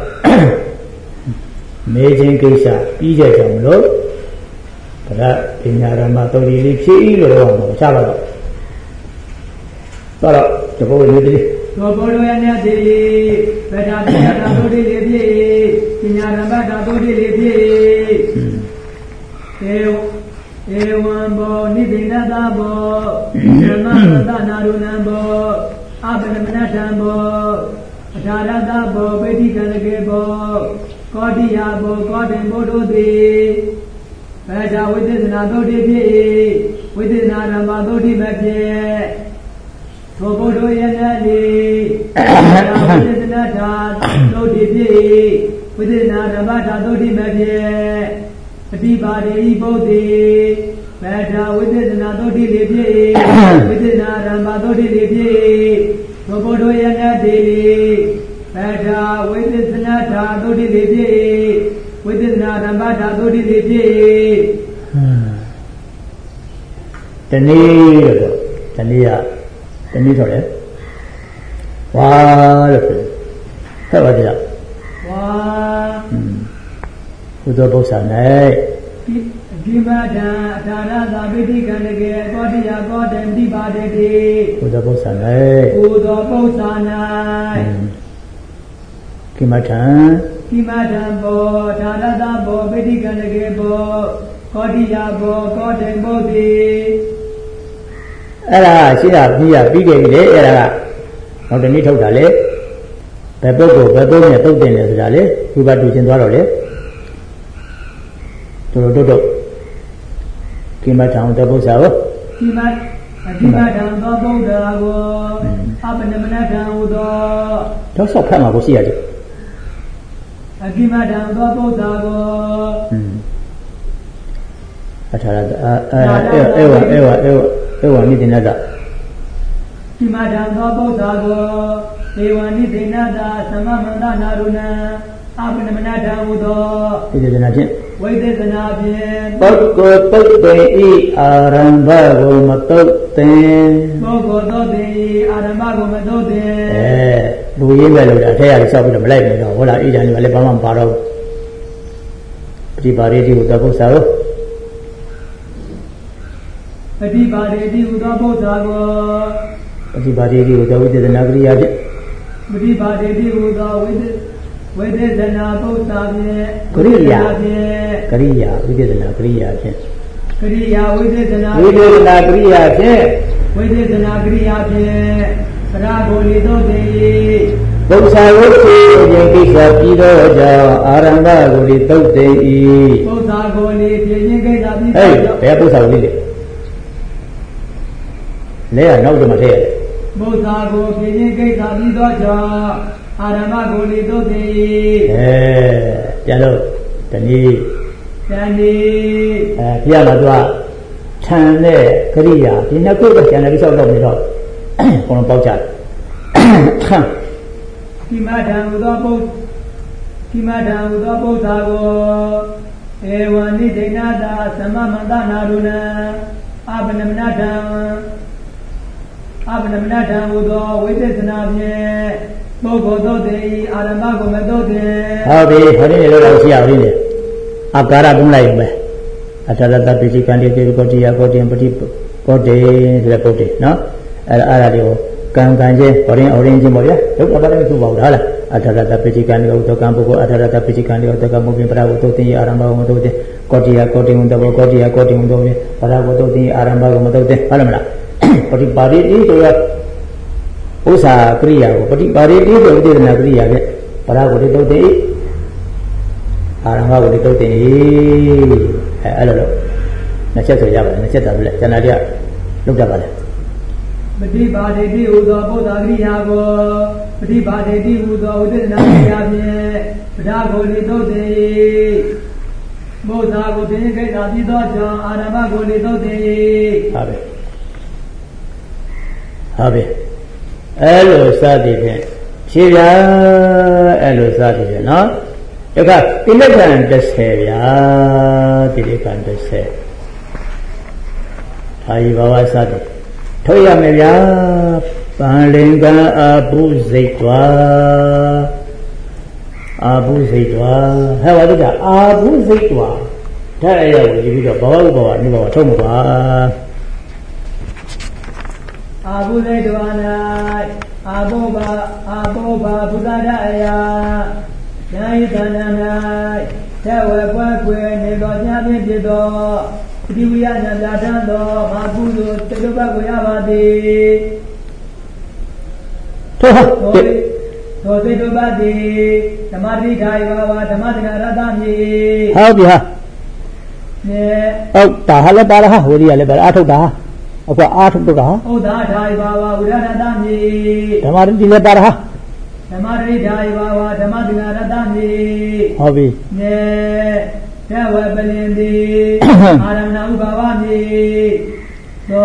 မေခြင်းကိစ္စပြီးတဲ့ကြောင့်လို့ဗဒ္ဓပညာဓမ္မသုတိလည်းဖြစ်၏လို့တော့မချပါတော့တော့ဒီဘုရားလေးသောဘောရယနေတိဗဒ္ဓပညာဓာသုတိလေးပြေပညာဓမ္မဓာသုတိလေးပြေဧဝဧဝံဘောနိဗ္ဗာန်တဘောသမ္မာသနာရုဏံဘောအပနမနထံဘောအထာရတဘောပိဋိကန္တကေဘောကောတိယဘောကောတေဘုဒ္ဓတိဗဒ္ဓဝိသေသနာသုတိပြေဝိသေသနာဓမ္မသုတိမပြေသောဘုဒ္ဓယနလေဝိသေသနာဓာသုတိပြေဝိသေသနာဓမ္မဓာသုတိမပြေပฏิပါဒေဤဘုဒ္ဓေဗဒ္ဓဝိသေသနာသုတိလေးပြေဝိသေသနာဓမ္မသုတိလေးပြေသောဘုဒ္ဓယနတေဗဒ္ဓဝိသေသနာဓာသုတိလေးပြေဝိသေသနာဓမ္မဓာသုတိလေးပြေတနည်းတော့တနည်းကတနည်းဆိုတယ်ဝါလို့ဆိုတယ်ဟုတ်ပါကြဝါဟွန်းဘုဒ္ဓဘုရား၌ကိမဒံဒါရသာပိဋိကံတကေကောတိယကောတံတိပါတေတိဘုဒ္ဓပု္ပ္ပာ၌ဘုဒ္ဓပု္ပ္ပာ၌ကိမထံကိမဒံဘောဒါရသာဘောပိဋိကံတကေဘောကောတိယဘောကောတံဘုဒ္ဓေအဲ့ဒါရှိတာပြီးရပြီးခဲ့ပြီလေအဲ့ဒါကနောက်တနည်းထုတ်တာလေဘယ်ပုဂ္ဂိုလ်ဘယ်ပုဂ္ဂိုလ်နဲ့တုတ်တင်တယ်ဆိုတာလေဝိပါတူချင်းသွားတော့လေတို့တို့တို့ကိမထံတပု္ပ္ပာကိုကိမကိမထံသောဗုဒ္ဓကိုအပနမနထံဟူသောတော့ဆောက်ဖတ်မှာကိုရှိရတယ်အကိမထံသောဗုဒ္ဓကိုအထာရအဲအဲဝအဲဝအဲဝအဲဝနိတိနတကိမထံသောဗုဒ္ဓကိုဒေဝနိတိနတသမမန္တနာရုဏံအပနမနထံဟူသောဣတိဒနာဖြင့်ဝိသေသနာဖြင့်ပုဂ္ဂိုလ်ပုတ်တေဤအာရမ္ဗကိုမတုတ်တင်ပုဂ္ဂိုလ်တုတ်တေဤအာရမ္ဗကိုမတုတ်တင်အဲလူရင်းပဲလို့ဒါအထက်ရဆောက်ပြီးတော့မလိုက်ဘူးတော့ဟောလားဣဒံဒီကလည်းဘာမှမပါတော့ပฏิပါရိတိကိုသပု္ပ္ပာကိုပฏิပါရိတိကိုသပု္ပ္ပာကိုပฏิပါရိတိကိုသဝိသေသနာကရိယာဖြင့်ပฏิပါရိတိကိုသဝိသေဝိသေသနာပု္ပ္ပာဖြင့်ကရိယာဖြင့်ကရိယာဝိသေသနာကရိယာဖြင့်ကရိယာဝိသေသနာဝိသေသနာကရိယာဖြင့်ဝိသေသနာကရိယာဖြင့်ပရာဂုလိသုတ်တေပု္ပ္ပာဝိသေခြင်းကိစ္စပြီးတော့ကြောင့်အာရမ္ဗဂုလိသုတ်တေဤပု္ပ္ပာဂုလိဖြင့်ခြင်းကိစ္စပြီးတော့ဟဲ့ဘယ်ပု္ပ္ပာဝိလေလဲရနောက်တော့မထည့်ရပု္ပ္ပာကိုဖြင့်ခြင်းကိစ္စပြီးတော့ကြောင့်အာရမဂုလိသုတ်တေအဲပြန်လို့တနည်းတနည်းအဲပြရမှာသူကထန်တဲ့ကရိယာဒီနှစ်ခုပဲကျန်တယ်ပြီးဆောက်တော့နေတော့ဘုံပေါက်ကြတယ်ထန်ကိမထံဟူသောပု္ပ္ကိမထံဟူသောပု္ပ္ပာကိုဧဝံနိဒိဏတာသမမန္တနာရုဏံအပနမနထံအပနမနထံဟူသောဝိသေသနာဖြင့်ပုဂ္ဂိုလ်သုတ်တေအာရမကိုမသုတ်တေဟုတ်ပြီခရင်းလို့တော့ရှိရပြီလေအကာရသုံးလိုက်ရုံပဲအထာရတပိစိကံတေတေကောတိယကောတိယပတိကောတေဆိုတဲ့ပုဒ်တေနော်အဲ့ဒါအဲ့ဒါတွေကိုကံကံချင်းဟောရင်ဟောရင်ချင်းပေါ့ဗျာဒုက္ခပါဒနဲ့သူ့ပါဘူးဟုတ်လားအထာရတပိစိကံတေဥဒကံပုဂ္ဂိုလ်အထာရတပိစိကံတေဥဒကံမုပိပရာကိုသုတ်တေအာရမကိုမသုတ်တေကောတိယကောတိယတဘောကောတိယကောတိယတို့လေပရာကိုသုတ်တေအာရမကိုမသုတ်တေဟုတ်လားမလားပฏิပါရိတိဆိုရဥစ္စာကရိယာကိုပฏิပါရိတိဆိုဝိသေသနာကရိယာဖြင့်ပရာကိုတုတ်တေအာရမကိုတုတ်တေအဲအဲ့လိုလို့နှစ်ချက်ဆိုရပါတယ်နှစ်ချက်တာပြလက်ဇဏတိကလုတ်တတ်ပါလေပฏิပါရိတိဟူသောပုဒ္ဒါကရိယာကိုပฏิပါရိတိဟူသောဝိသေသနာကရိယာဖြင့်ပဒါကိုတုတ်တေဘုရားကိုသင်္ကေတပြီးသောကြောင့်အာရမကိုတုတ်တေဟုတ်ပြီဟုတ်ပြီအဲ့လိုစသည်ဖြင့်ဖြေပြအဲ့လိုစသည်ဖြင့်နော်တခါတိလက္ခဏာတစ်ဆယ်ဗျာတိလက္ခဏာတစ်ဆယ်အာယဘာဝစသည်ထုတ်ရမယ်ဗျာပန္လင်္ဂအာဘုဇိတ်တွာအာဘုဇိတ်တွာဟဲ့ဘာလို့ဒါအာဘုဇိတ်တွာဒါအဲ့ရကိုပြီးတော့ဘဝဥပဝနိဘဝထုတ်မှာပါအာဘုဇိတ်တွာ၌အာဘောဘာအာဘောဘာဘုဒ္ဓရအယာညာယတနာ၌သက်ဝဲပွဲကွယ်နေသောညာဖြင့်ဖြစ်သောပတိဝိယညာပြဋ္ဌာန်းသောမကုသိုလ်တတုပ္ပကိုရပါသည်ထို့ဟုတ်သောစေတုပ္ပတိဓမ္မတိထာယဘာဝဓမ္မသနာရတမြေဟုတ်ပြီဟာနေဟုတ်တာဟာလည်းပါလားဟာဟိုဒီကလည်းပါအာထုတ်တာအခုအာထုတ်တော့ဟာဟုတ်တာထာယဘာဝဥရတတမြေဓမ္မတိလည်းပါလားဟာဓမ္မတိထာယဘာဝဓမ္မသနာရတမြေဟုတ်ပြီနေသက်ဝဲပလင်တိအာရမဏဥပါဝမြေသော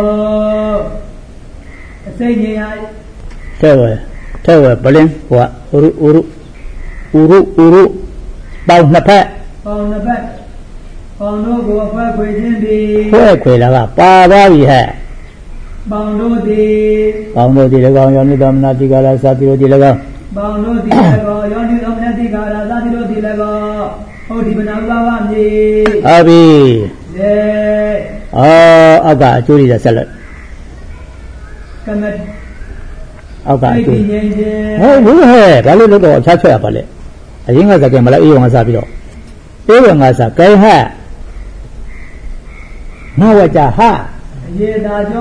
အစိတ်ငြိယသက်ဝဲသက်ဝဲပလင်ဟိုကဥရုဥရုဥရုဥရုပေါင်းနှစ်ဖက်ပေါင်းနှစ်ဖက်ပေါင်းတို့ကိုဖွဲ့ခွေခြင်းသည်ဖွဲ့ခွေလာကပါသွားပြီဟဲ့ပေါင်းတို့သည်ပေါင်းတို့သည်၎င်းယောနိသမနာတိကာရသာတိတို့သည်၎င်းပေါင်းတို့သည်၎င်းယောနိသမနာတိကာရသာတိတို့သည်၎င်းဥဒီပနာဥပဝမြေဟုတ်ပြီလေအော်အောက်ကအကျိုးတွေဆက်လိုက်ကမအောက်ကအကျိုးဟုတ်ဘူးဟဲ့ဘာလို့လို့တော့အခြားချက်ရပါလဲအရင်ကစကဲမလားအေးဝငါစားပြီးတော့အေးဝငါစားကဲဟဲ့နဝကြဟရေသာကြော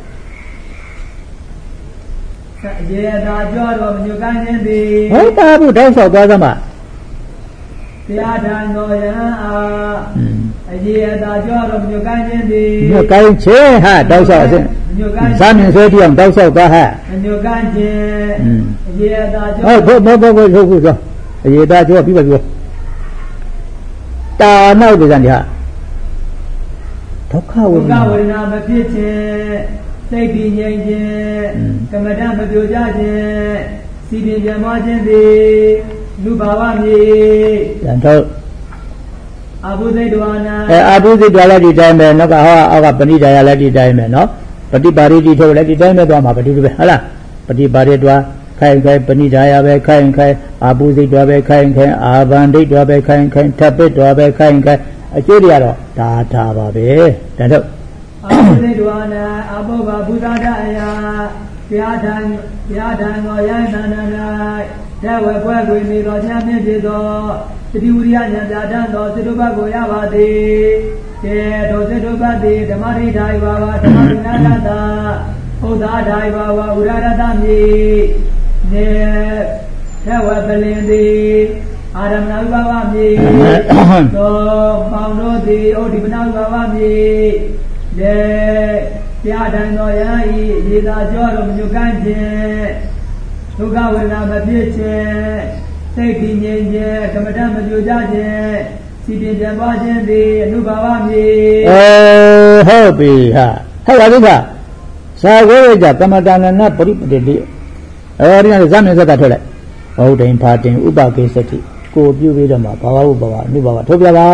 ရေသာကြောတော့မညွတ်ကိုင်းခြင်းသည်ဟုတ်ပါဘူးတောက်လျှောက်သွားသမှာတရားထံတော်ယဟန်အားအရေသာကြောတော့မညွတ်ကိုင်းခြင်းသည်ညွတ်ကိုင်းခြင်းဟာတောက်လျှောက်အစင်းဇာမြင်ဆွဲတိအောင်တောက်လျှောက်သွားဟဲ့မညွတ်ကိုင်းခြင်းအရေသာကြောဟုတ်ဘုဘဘဘဟုတ်ဘူးဆိုအရေသာကြောပြီးပါပြီတာနောက်ဒီကံဒီဟာဒုက္ခဝေဒနာဒုက္ခဝေဒနာမဖြစ်ခြင်းစိတ်တည်ငြိမ်ခြင်းကမ္မဋ္ဌမပြိုကျခြင်းစီပင်ပြန်မခြင်းသည်လူဘာဝမြေတန်ထုတ်အာဘုဇိတဝါနာအဲအာဘုဇိတဝါလည်းဒီတိုင်းပဲနောက်ကဟောအောက်ကပဏိဒါယလည်းဒီတိုင်းပဲနော်ပฏิပါရိတိထုတ်လည်းဒီတိုင်းပဲသွားမှာပฏิတူပဲဟုတ်လားပฏิပါရိတဝါခိုင်ခိုင်ပဏိဒါယပဲခိုင်ခိုင်အာဘုဇိတဝါပဲခိုင်ခိုင်အာဘန္ဒိတဝါပဲခိုင်ခိုင်ထပ်ပစ်တဝါပဲခိုင်ခိုင်အကျိုးတွေကတော့ဒါထားပါပဲတန်ထုတ်အာဘုဇိတဝါနာအဘောဘဘုဒ္ဓဒအယာတရားထံတရားထံတော်ယန္တနာ၌တဝဲပွဲကိုနေတော်ချမ်းမြင့်ဖြစ်သောသတိဝိရိယဉာဏ်ပြဋ္ဌာန်းသောစေတုပ္ပကိုရပါသည်ကျေသောစေတုပ္ပသည်ဓမ္မရိဒာယဘာဝဓမ္မရိနာတတာဥဒ္ဒါဒာယဘာဝဥရရတမြေနေတဝဲပလင်သည်အာရမဏဥပဝမြေသောပေါင်းတို့သည်ဩဒီပနာဥပဝမြေလေတရားတန်တော်ယဟဤရေသာကြောတော်မညွတ်ကန်းခြင်းဒုက္ခဝေဒနာမဖြစ်ခြင်းစိတ်တည်ငြိမ်ခြင်းကမ္မဋ္ဌမပြိုကျခြင်းစီပင်ပြန်ပွားခြင်းသည်အနုဘာဝမြေအဲဟုတ်ပြီဟာဟုတ်ပါပြီခါသာဝေကြကမ္မဋ္ဌာနပရိပတိတိအဲဒီကဇာမြင်စက်ကထွက်လိုက်ဘုဒ္ဓိန်ဖာတင်ဥပကိစ္စတိကိုပြုပြီးတော့မှဘာဝဘဝအနုဘာဝထုတ်ပြပါ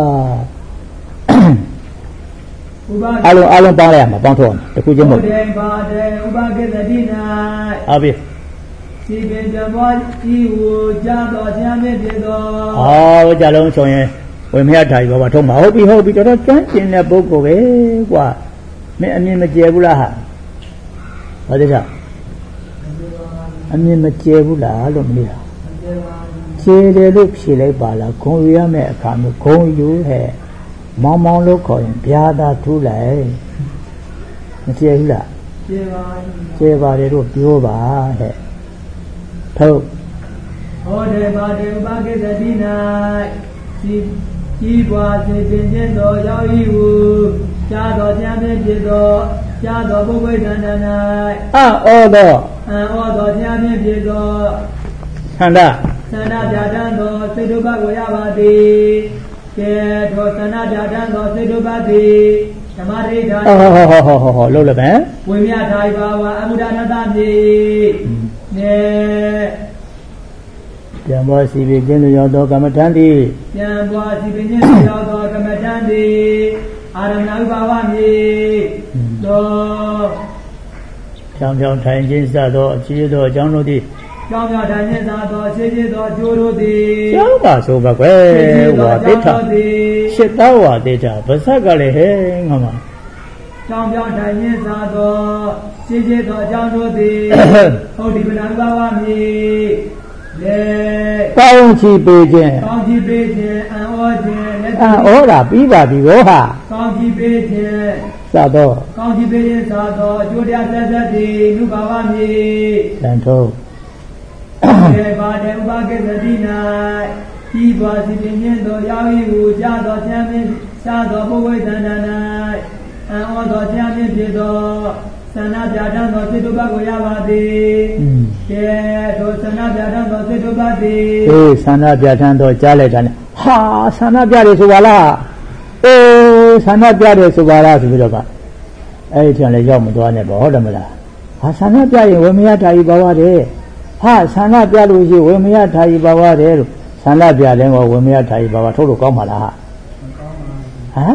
အလုံးအလုံးပေါင်းလိုက်ရမှာပေါင်းထုတ်ရမှာတခုချင်းမဟုတ်ဘူး။ဘာတေဥပကိသတိ၌အဘိစီပင်ကြမောဤဟူကြတော်ချမ်းမြင့်ဖြစ်သောအော်ကြလုံးဆိုရင်ဝိမယထာကြီးဘာထုတ်မှာဟုတ်ပြီဟုတ်ပြီတော်တော်ကျွမ်းကျင်တဲ့ပုဂ္ဂိုလ်ပဲကွာမင်းအမြင်မကျဲဘူးလားဟာဟုတ်တယ်ကြောင့်အမြင်မကျဲဘူးလားလို့မလို့လားကျဲတယ်လို့ဖြေလိုက်ပါလားဂုံယူရမယ့်အခါမျိုးဂုံယူဟဲ့မောင်းမောင်းလို့ခေါ်ရင်ဗျာသာထူးလိုက်မကျဲဘူးလားကျဲပါကျဲပါတယ်လို့ပြောပါဟဲ့ထုတ်ဟောတယ်ပါတယ်ဥပကိသတိ၌စီကြီးပွားစေခြင်းခြင်းသောရောက်ဤဟုရှားတော်ချမ်းမြင့်ဖြစ်သောရှားတော်ပုဂ္ဂိုလ်တဏ္ဍ၌အောသောအံဩတော်ချမ်းမြင့်ဖြစ်သောသန္တာသန္တာပြဋ္ဌာန်းသောစေတုပ္ပကိုရပါသည်ကဲသောသန္တာပြဋ္ဌာန်းသောစေတုပ္ပသည်ဓမ္မရိဒာဟောဟောဟောဟောဟောလို့လည်းပဲဝိမြထာယဘာဝအမှုဒနာတမြေနေပြန်ပွားစီပင်ခြင်းရောက်သောကမ္မဋ္ဌာန်းသည်ပြန်ပွားစီပင်ခြင်းရောက်သောကမ္မဋ္ဌာန်းသည်အာရမဏဥပဝမြေသောကြောင်းကြောင်းထိုင်ခြင်းစသောအချီးသောအကြောင်းတို့သည်ကြောင်းကြောင်းထိုင်ခြင်းစသောအချီးသောအကျိုးတို့သည်ကျောင်းပါဆိုပါကွယ်ဝါတိထရှစ်သောဝါတိထဗဇက်ကလည်းဟဲငါမကြောင်းကြောင်းထိုင်ခြင်းစသောရှင်းရှင်းသောအကြောင်းတို့သည်ဟုတ်ဒီပဏ္ဍဥပဝမြေလေကောင်းချီပေးခြင်းကောင်းချီပေးခြင်းအံဩခြင်းလက်အံဩတာပြီးပါပြီရောဟာကောင်းချီပေးခြင်းစသောကောင်းချီပေးခြင်းစသောအကျိုးတရားဆက်ဆက်သည်လူဘာဝမြေတန်ထုံးေဘာတေဥပကိသတိ၌ကြီးပွားစီပင်ခြင်းသောရောက်ဤဟုရှားသောချမ်းမြင့်ရှားသောပုဂ္ဂိုလ်တဏ္ဍ၌အံဩသောချမ်းမြင့်ဖြစ်သောသန္နာပြဋ္ဌာန်းသောစေတုပ္ပကိုရပါသည်ကဲသောသန္နာပြဋ္ဌာန်းသောစေတုပ္ပသည်အေးသန္နာပြဋ္ဌာန်းသောကြားလိုက်တာနဲ့ဟာသန္နာပြတယ်ဆိုပါလားအေးသန္နာပြတယ်ဆိုပါလားဆိုပြီးတော့ကအဲ့ဒီထင်လည်းရောက်မသွားနဲ့ပေါ့ဟုတ်တယ်မလားဟာသန္နာပြရင်ဝိမယထာယီဘဝတဲ့ဟာသန္နာပြလို့ရှိဝိမယထာယီဘဝတဲ့လို့သန္နာပြတယ်ကဝိမယထာယီဘဝထုတ်လို့ကောင်းပါလားဟမ်ဟမ်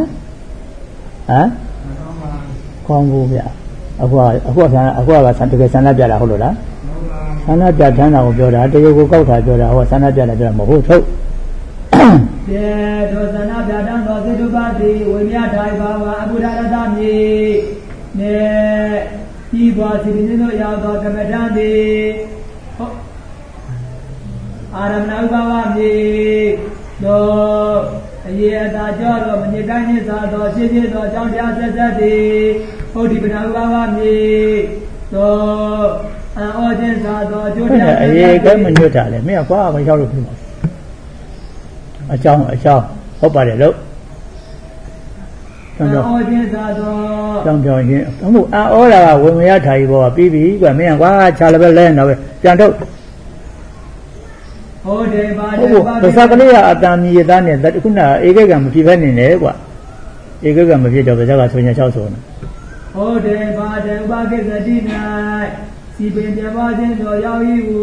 ကောင်းဘူးဗျအခုအခုကအခုကတကယ်ဆန္ဒပြတာဟုတ်လို့လားဆန္ဒပြထမ်းတာကိုပြောတာတကယ်ကိုကောက်တာပြောတာဟောဆန္ဒပြတယ်ပြောမှာမဟုတ်ထုတ်တေဒောသနာပြတံသောစေတုပတိဝိမြထိုင်ဘာဝအဘုဒ္ဓရတမြေနေဤဘောစီရင်းတို့ရောက်သောကမ္မဋ္ဌာန်းသည်ဟုတ်အာရမဏဥပဝမြေသောအယေအတာကြောသောမညစ်တိုင်းနှင့်သာသောရှင်းရှင်းသောအကြောင်းတရားဆက်ဆက်သည်ဟုတ်ဒီပဏဥပဝမြေသောအောခြင်းသာသောအကျိုးတရားအယေကမညွတ်တာလေမင်းကွာမလျှောက်လို့ဖြစ်ပါအကြောင်းအကြောင်းဟုတ်ပါတယ်လို့ကြောင်းအောခြင်းသာသောကြောင်းကြောင်းချင်းအမှုအာဩတာကဝိမယထာကြီးဘောကပြီးပြီကွာမင်းကွာခြာလည်းပဲလဲတော့ပဲပြန်တော့ဟောတယ်ပါတယ်ပါတယ်သစ္စာကလေးကအတန်မြည်သားနဲ့ခုနဧကကမဖြစ်ဘဲနေတယ်ကွာဧကကမဖြစ်တော့ဗဇက်ကဆိုညာ၆ဆိုနေဟောတယ်ပါတယ်ဥပကိစ္စတိ၌စီပင်ပြပါခြင်းသောရောက်၏ဟု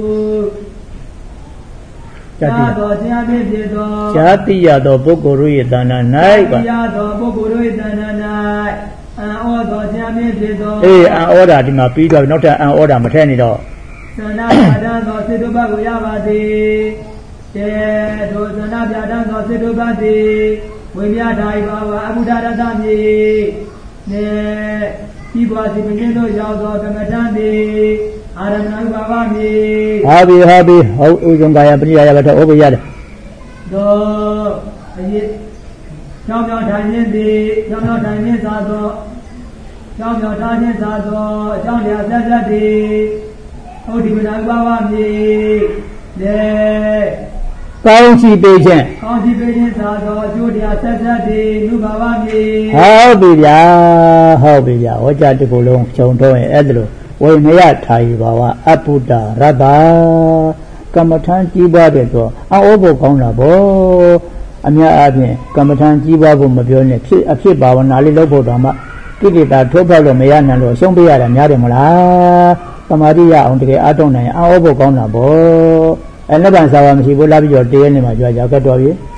ဇာတိတော်တရားဖြစ်ဖြစ်သောဇာတိရသောပုဂ္ဂိုလ်တို့၏တဏ္ဍာ၌ကွာဇာတိရသောပုဂ္ဂိုလ်တို့၏တဏ္ဍာ၌အံဩသောတရားဖြစ်ဖြစ်သောအေးအံဩတာဒီမှာပြီးတော့နောက်ထပ်အံဩတာမထည့်နေတော့သန္တာပြဒံသောစေတုပကိုရပါသည်တေသောသန္တာပြဒံသောစေတုပတိဝိမြထာဤဘာဝအဘုဒ္ဓရတမြေနေဤဘောစီပင်တို့ရောက်သောကမ္မဋ္ဌာန်းသည်အာရမဏဥပဝမြေဟာဘီဟာဘီဟုတ်ဥဇံကာယပရိယာယဘတ်ဟုတ်ပြီရတယ်သောအရေးကြောင်းကြောင်းထိုင်ခြင်းသည်ကြောင်းကြောင်းထိုင်ခြင်းသာသောကြောင်းကြောင်းထားခြင်းသာသောအကြောင်းတရားဆက်ဆက်သည်ဟုတ်ဒီပဏဥပဝမြေလေကောင်းချီပေးခြင်းကောင်းချီပေးခြင်းသာသောအကျိုးတရားဆက်ဆက်သည်နုဘဝမြေဟုတ်ပြီဗျာဟုတ်ပြီဗျာဟောကြားတစ်ခုလုံးခြုံတော့ရင်အဲ့ဒါလို့ဝိမယထာယီဘာဝအဘုဒ္ဓရတ္တကမ္မထံကြီးပွားတဲ့တော့အောဩဖို့ကောင်းတာဗောအများအားဖြင့်ကမ္မထံကြီးပွားဖို့မပြောနဲ့ဖြစ်အဖြစ်ဘာဝနာလေးလုပ်ဖို့တော့မှကိလေသာထိုးဖောက်လို့မရနိုင်လို့အရှုံးပေးရတာများတယ်မလားသမာဓိရအောင်တကယ်အားထုတ်နိုင်ရင်အောဩဖို့ကောင်းတာဗောအဲ့လက်ပံစာဝါမရှိဘူးလာပြီးတော့တရေနေမှာကြွားကြကတ်တော်ပြီ